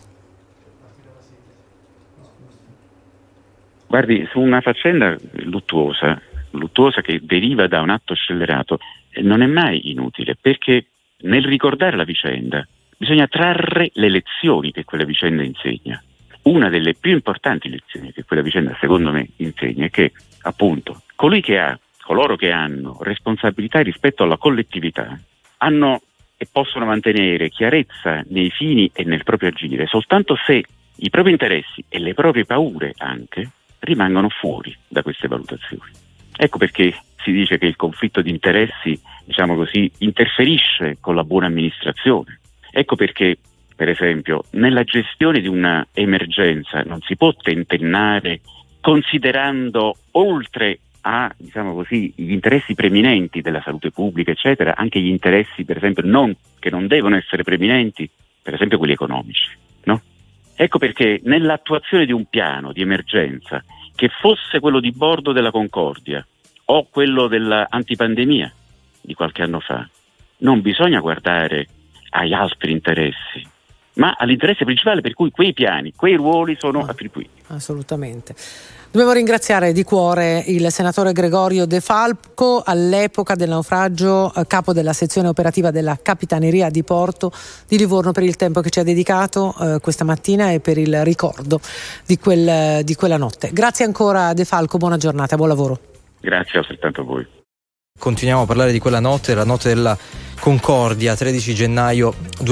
Guardi, su una faccenda luttuosa che deriva da un atto scellerato, non è mai inutile, perché nel ricordare la vicenda bisogna trarre le lezioni che quella vicenda insegna. Una delle più importanti lezioni che quella vicenda, secondo me, insegna è che, appunto, coloro che hanno responsabilità rispetto alla collettività hanno e possono mantenere chiarezza nei fini e nel proprio agire soltanto se i propri interessi e le proprie paure anche rimangono fuori da queste valutazioni. Ecco perché si dice che il conflitto di interessi, diciamo così, interferisce con la buona amministrazione. Ecco perché, per esempio, nella gestione di una emergenza non si può tentennare considerando, oltre a, diciamo così, gli interessi preminenti della salute pubblica, eccetera, anche gli interessi, per esempio, che non devono essere preminenti, per esempio quelli economici, no? Ecco perché nell'attuazione di un piano di emergenza, che fosse quello di bordo della Concordia o quello dell'antipandemia di qualche anno fa, non bisogna guardare agli altri interessi, ma all'interesse principale per cui quei piani, quei ruoli sono attribuiti. Assolutamente. Dobbiamo ringraziare di cuore il senatore Gregorio De Falco, all'epoca del naufragio capo della sezione operativa della Capitaneria di Porto di Livorno, per il tempo che ci ha dedicato questa mattina e per il ricordo di quella notte. Grazie ancora De Falco, buona giornata, buon lavoro. Grazie altrettanto a voi. Continuiamo a parlare di quella notte, la notte della Concordia, 13 gennaio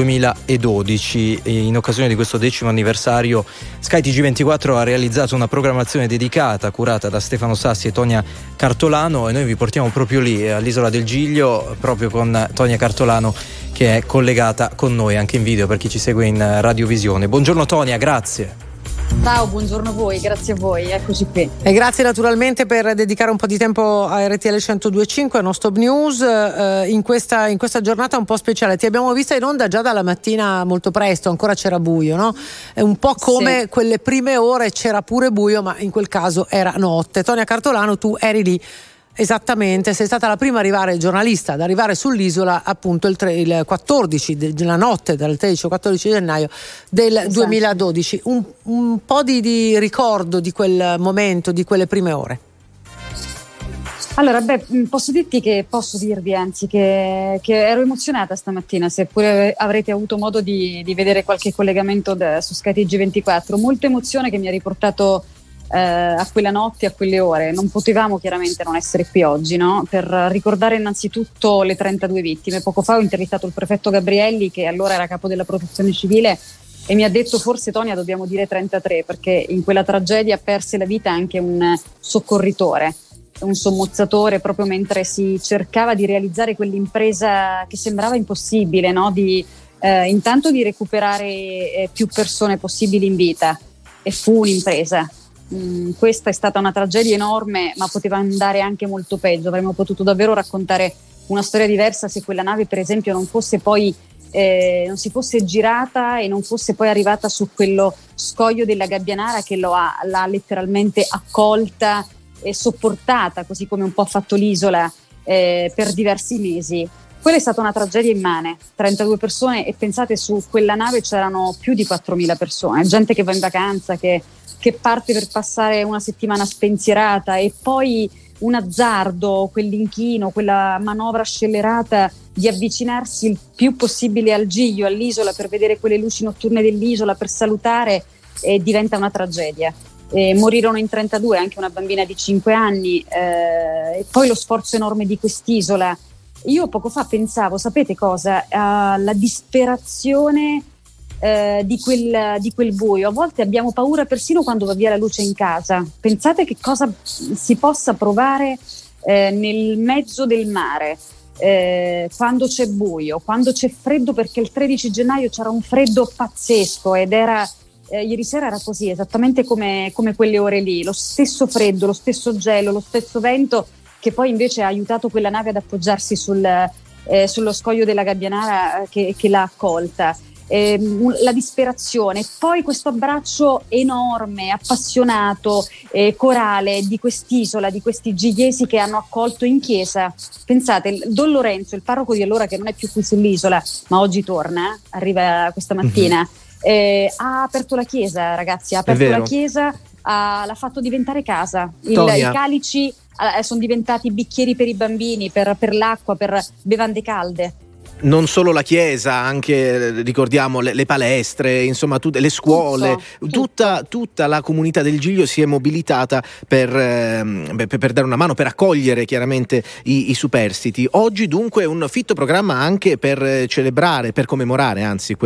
2012. In occasione di questo 10° anniversario Sky TG24 ha realizzato una programmazione dedicata, curata da Stefano Sassi e Tonia Cartolano, e noi vi portiamo proprio lì, all'Isola del Giglio, proprio con Tonia Cartolano, che è collegata con noi anche in video per chi ci segue in radiovisione. Buongiorno Tonia, grazie. Ciao, buongiorno a voi, grazie a voi, eccoci qui. E grazie naturalmente per dedicare un po' di tempo a RTL 102.5, a No Stop News, in questa giornata un po' speciale. Ti abbiamo vista in onda già dalla mattina molto presto, ancora c'era buio, no? È un po' come quelle prime ore, c'era pure buio, ma in quel caso era notte. Tonia Cartolano, tu eri lì. Esattamente, sei stata la prima giornalista ad arrivare sull'isola appunto il 14 della notte dal 13 al 14 gennaio del 2012. Un po' di ricordo di quel momento, di quelle prime ore. Allora, posso dirvi anzi che ero emozionata stamattina, seppure avrete avuto modo di vedere qualche collegamento su Sky TG24. Molta emozione che mi ha riportato a quella notte, a quelle ore. Non potevamo chiaramente non essere qui oggi, no? Per ricordare innanzitutto le 32 vittime. Poco fa ho intervistato il prefetto Gabrielli, che allora era capo della protezione civile, e mi ha detto: forse Tonia dobbiamo dire 33, perché in quella tragedia perse la vita anche un soccorritore, un sommozzatore, proprio mentre si cercava di realizzare quell'impresa che sembrava impossibile, no? Intanto di recuperare più persone possibili in vita, e fu un'impresa. Questa è stata una tragedia enorme, ma poteva andare anche molto peggio. Avremmo potuto davvero raccontare una storia diversa se quella nave, per esempio, non fosse poi non si fosse girata e non fosse poi arrivata su quello scoglio della Gabbianara, che l'ha letteralmente accolta e sopportata, così come un po' ha fatto l'isola per diversi mesi. Quella è stata una tragedia immane, 32 persone, e pensate, su quella nave c'erano più di 4.000 persone, gente che va in vacanza, che parte per passare una settimana spensierata, e poi un azzardo, quell'inchino, quella manovra scellerata di avvicinarsi il più possibile al Giglio, all'isola, per vedere quelle luci notturne dell'isola, per salutare, diventa una tragedia. Morirono in 32, anche una bambina di 5 anni, e poi lo sforzo enorme di quest'isola. Io poco fa pensavo, sapete cosa? La disperazione di quel buio. A volte abbiamo paura persino quando va via la luce in casa. Pensate che cosa si possa provare nel mezzo del mare, quando c'è buio, quando c'è freddo, perché il 13 gennaio c'era un freddo pazzesco, ed era ieri sera era così, esattamente come quelle ore lì, lo stesso freddo, lo stesso gelo, lo stesso vento, che poi invece ha aiutato quella nave ad appoggiarsi sullo scoglio della Gabbianara che l'ha accolta. La disperazione, poi questo abbraccio enorme, appassionato, corale di quest'isola, di questi gigliesi che hanno accolto in chiesa. Pensate, Don Lorenzo, il parroco di allora, che non è più qui sull'isola, ma oggi torna, arriva questa mattina, ha aperto la chiesa, ragazzi, ha aperto la chiesa, l'ha fatto diventare casa. I calici sono diventati bicchieri per i bambini, per l'acqua, per bevande calde. Non solo la chiesa, anche ricordiamo le palestre, insomma le scuole, tutta la comunità del Giglio si è mobilitata per dare una mano, per accogliere chiaramente i superstiti. Oggi dunque un fitto programma anche per celebrare, per commemorare anzi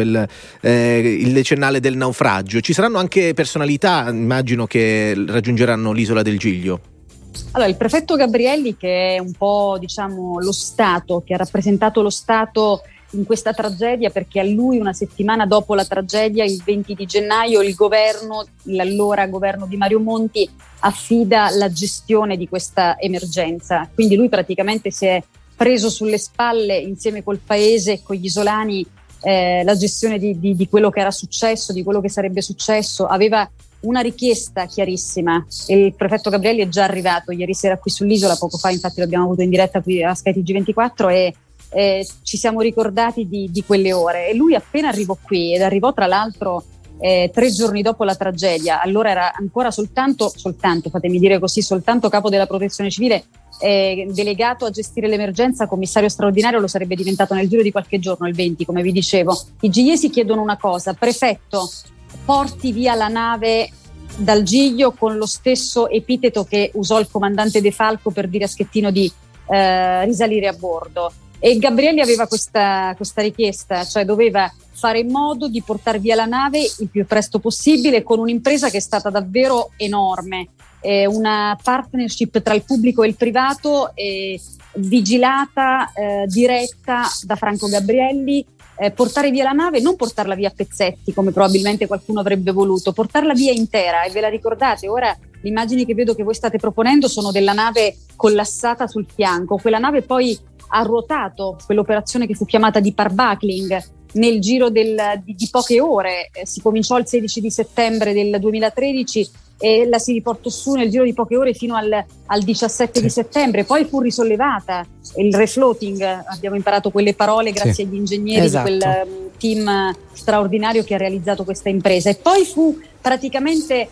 il decennale del naufragio. Ci saranno anche personalità, immagino, che raggiungeranno l'isola del Giglio. Allora, il prefetto Gabrielli, che è un po', diciamo, lo Stato, che ha rappresentato lo Stato in questa tragedia, perché a lui, una settimana dopo la tragedia, il 20 di gennaio, il governo, l'allora governo di Mario Monti, affida la gestione di questa emergenza. Quindi lui praticamente si è preso sulle spalle, insieme col paese e con gli isolani, la gestione di quello che era successo, di quello che sarebbe successo. Aveva una richiesta chiarissima, il prefetto Gabrielli è già arrivato ieri sera qui sull'isola, poco fa infatti l'abbiamo avuto in diretta qui a Sky TG24, e ci siamo ricordati di quelle ore, e lui appena arrivò qui, ed arrivò tra l'altro 3 giorni dopo la tragedia, allora era ancora soltanto, fatemi dire così, soltanto capo della protezione civile, delegato a gestire l'emergenza, commissario straordinario lo sarebbe diventato nel giro di qualche giorno, il 20, come vi dicevo. I gigliesi chiedono una cosa: prefetto, porti via la nave dal Giglio, con lo stesso epiteto che usò il comandante De Falco per dire a Schettino di risalire a bordo. E Gabrielli aveva questa richiesta, cioè doveva fare in modo di portare via la nave il più presto possibile, con un'impresa che è stata davvero enorme, una partnership tra il pubblico e il privato, vigilata, diretta da Franco Gabrielli. Portare via la nave, non portarla via a pezzetti come probabilmente qualcuno avrebbe voluto, portarla via intera. E ve la ricordate? Ora le immagini che vedo che voi state proponendo sono della nave collassata sul fianco. Quella nave poi ha ruotato, quell'operazione che fu chiamata di parbuckling, nel giro di poche ore. Si cominciò il 16 di settembre del 2013 e la si riportò su nel giro di poche ore fino al 17 di settembre, poi fu risollevata. Il refloating, abbiamo imparato quelle parole grazie agli ingegneri di quel team straordinario che ha realizzato questa impresa, e poi fu praticamente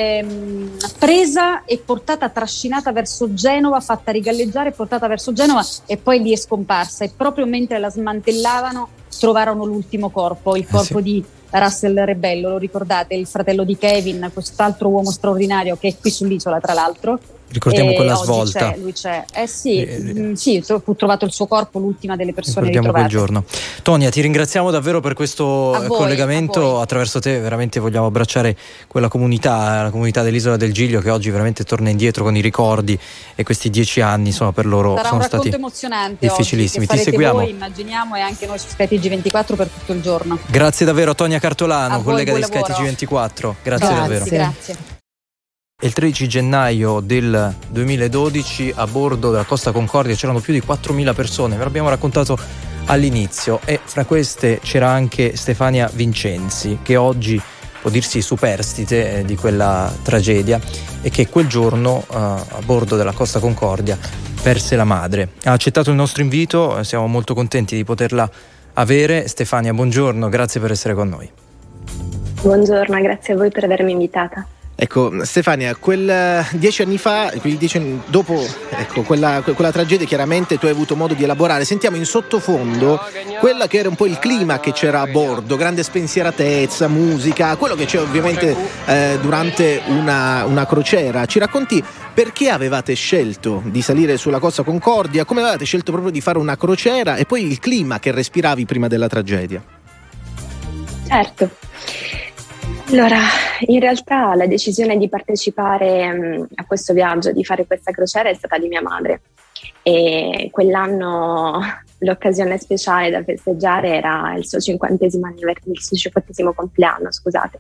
presa e portata, trascinata verso Genova, fatta rigalleggiare e portata verso Genova, e poi lì è scomparsa, e proprio mentre la smantellavano trovarono l'ultimo corpo, il corpo di Russell Rebello, lo ricordate, il fratello di Kevin, quest'altro uomo straordinario che è qui sull'isola tra l'altro. Ricordiamo quella svolta. Lui c'è. Sì, fu trovato il suo corpo, l'ultima delle persone ritrovate. Quel giorno. Tonia, ti ringraziamo davvero per questo collegamento. Attraverso te veramente vogliamo abbracciare quella comunità, la comunità dell'isola del Giglio, che oggi veramente torna indietro con i ricordi, e questi 10 anni insomma per loro sarà sono un stati emozionante difficilissimi. Oggi, ti seguiamo. Voi, immaginiamo, e anche noi su Sky TG24 per tutto il giorno. Grazie davvero a Tonia Cartolano, collega di Sky lavoro. TG24. Grazie davvero. Grazie. Il 13 gennaio del 2012 a bordo della Costa Concordia c'erano più di 4.000 persone, ve l'abbiamo raccontato all'inizio, e fra queste c'era anche Stefania Vincenzi, che oggi può dirsi superstite di quella tragedia, e che quel giorno a bordo della Costa Concordia perse la madre. Ha accettato il nostro invito, siamo molto contenti di poterla avere. Stefania, buongiorno, grazie per essere con noi. Buongiorno, grazie a voi per avermi invitata. Ecco, Stefania, 10 anni fa, dopo quella tragedia, chiaramente tu hai avuto modo di elaborare. Sentiamo in sottofondo quella che era un po' il clima che c'era a bordo, grande spensieratezza, musica, quello che c'è ovviamente durante una crociera. Ci racconti perché avevate scelto di salire sulla Costa Concordia, come avevate scelto proprio di fare una crociera, e poi il clima che respiravi prima della tragedia? Certo. Allora, in realtà la decisione di partecipare a questo viaggio, di fare questa crociera, è stata di mia madre, e quell'anno l'occasione speciale da festeggiare era il suo 50° compleanno, scusate.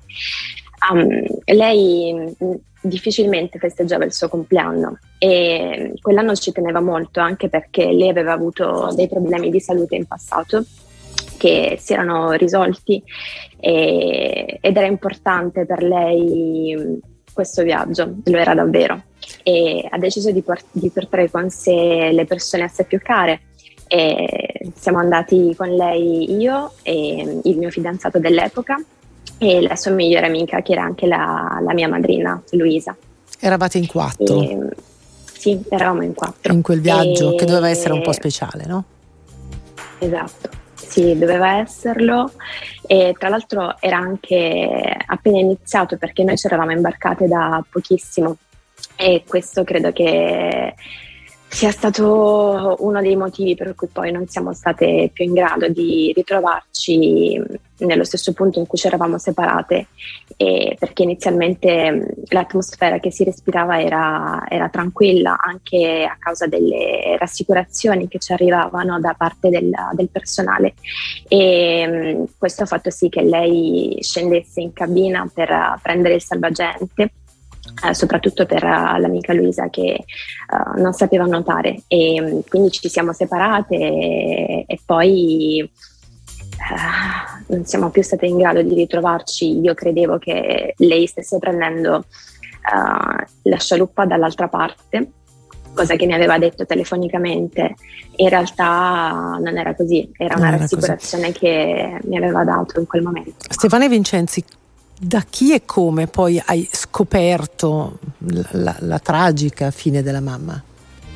Lei difficilmente festeggiava il suo compleanno, e quell'anno ci teneva molto, anche perché lei aveva avuto dei problemi di salute in passato che si erano risolti, ed era importante per lei questo viaggio, lo era davvero, e ha deciso di portare con sé le persone a sé più care, e siamo andati con lei, io e il mio fidanzato dell'epoca e la sua migliore amica, che era anche la mia madrina, Luisa. Eravate in 4? Sì, eravamo in 4 in quel viaggio che doveva essere un po' speciale, no? Esatto. Sì, doveva esserlo, e tra l'altro era anche appena iniziato, perché noi ci eravamo imbarcate da pochissimo, e questo credo che sia stato uno dei motivi per cui poi non siamo state più in grado di ritrovarci nello stesso punto in cui ci eravamo separate, e perché inizialmente l'atmosfera che si respirava era tranquilla, anche a causa delle rassicurazioni che ci arrivavano da parte del personale, e questo ha fatto sì che lei scendesse in cabina per prendere il salvagente, soprattutto per l'amica Luisa, che non sapeva nuotare, e quindi ci siamo separate, e poi non siamo più state in grado di ritrovarci. Io credevo che lei stesse prendendo la scialuppa dall'altra parte, cosa che mi aveva detto telefonicamente. In realtà non era così, era una rassicurazione che mi aveva dato in quel momento. Stefania Vincenzi, da chi e come poi hai scoperto la tragica fine della mamma?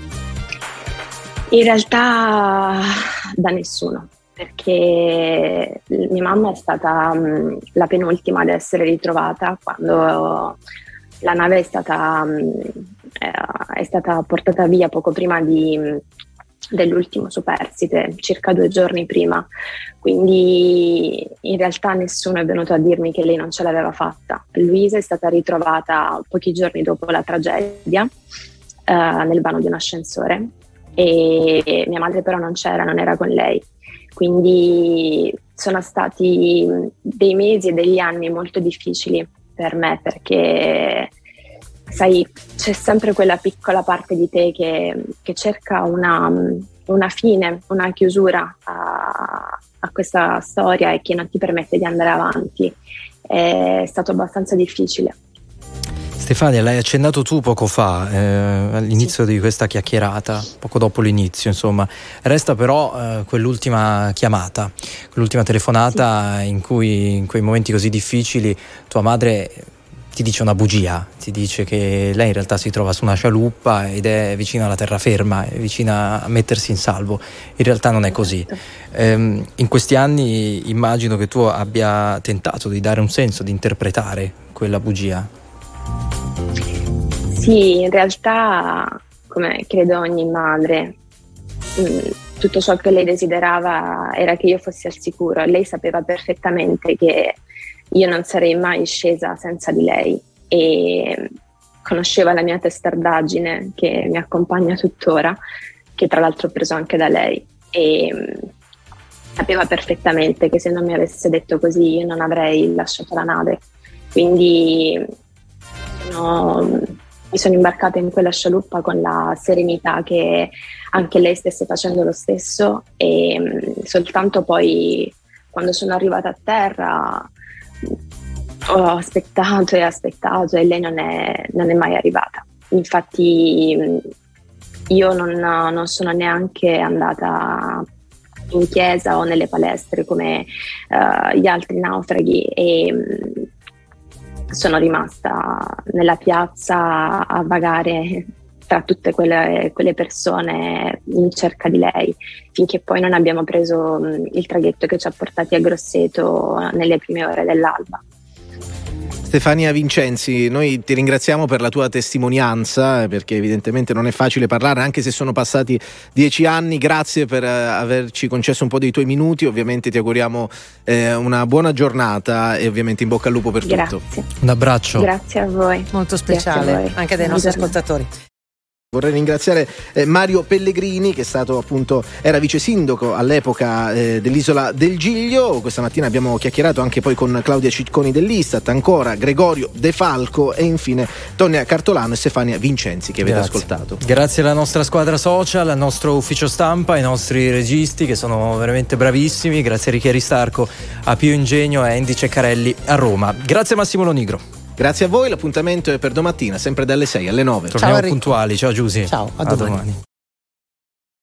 In realtà da nessuno, perché mia mamma è stata la penultima ad essere ritrovata quando la nave è stata portata via poco prima dell'ultimo superstite, circa 2 giorni prima. Quindi in realtà nessuno è venuto a dirmi che lei non ce l'aveva fatta. Luisa è stata ritrovata pochi giorni dopo la tragedia nel vano di un ascensore, e mia madre però non c'era, non era con lei. Quindi sono stati dei mesi e degli anni molto difficili per me, perché sai, c'è sempre quella piccola parte di te che cerca una fine, una chiusura a questa storia, e che non ti permette di andare avanti. È stato abbastanza difficile. Stefania, l'hai accennato tu poco fa, all'inizio di questa chiacchierata, poco dopo l'inizio, insomma. Resta però quell'ultima chiamata, quell'ultima telefonata, in cui in quei momenti così difficili tua madre ti dice una bugia, ti dice che lei in realtà si trova su una scialuppa ed è vicina alla terraferma, è vicina a mettersi in salvo. In realtà non è così. In questi anni immagino che tu abbia tentato di dare un senso, di interpretare quella bugia. Sì, in realtà, come credo ogni madre, tutto ciò che lei desiderava era che io fossi al sicuro. Lei sapeva perfettamente che io non sarei mai scesa senza di lei, e conosceva la mia testardaggine, che mi accompagna tuttora, che tra l'altro ho preso anche da lei, e sapeva perfettamente che se non mi avesse detto così io non avrei lasciato la nave. Quindi mi sono imbarcata in quella scialuppa con la serenità che anche lei stesse facendo lo stesso, e soltanto poi, quando sono arrivata a terra, Ho aspettato e lei non è mai arrivata. Infatti io non sono neanche andata in chiesa o nelle palestre come gli altri naufraghi e sono rimasta nella piazza a vagare tra tutte quelle persone in cerca di lei, finché poi non abbiamo preso il traghetto che ci ha portati a Grosseto nelle prime ore dell'alba. Stefania Vincenzi, noi ti ringraziamo per la tua testimonianza, perché evidentemente non è facile parlare, anche se sono passati 10 anni. Grazie per averci concesso un po' dei tuoi minuti. Ovviamente ti auguriamo una buona giornata e ovviamente in bocca al lupo per tutto. Un abbraccio. Grazie a voi. Molto speciale anche dai nostri ascoltatori. Vorrei ringraziare Mario Pellegrini, che è stato era vice sindaco all'epoca dell'isola del Giglio. Questa mattina abbiamo chiacchierato anche poi con Claudia Cicconi dell'Istat, ancora Gregorio De Falco e infine Tonia Cartolano e Stefania Vincenzi, che avete ascoltato. Grazie alla nostra squadra social, al nostro ufficio stampa, ai nostri registi che sono veramente bravissimi, grazie a Ricchi Aristarco, a Pio Ingegno e a Andy Ceccarelli a Roma. Grazie a Massimo Lonigro. Grazie a voi, l'appuntamento è per domattina, sempre dalle 6 alle 9. Torniamo puntuali, ciao Giusy. Ciao, a domani.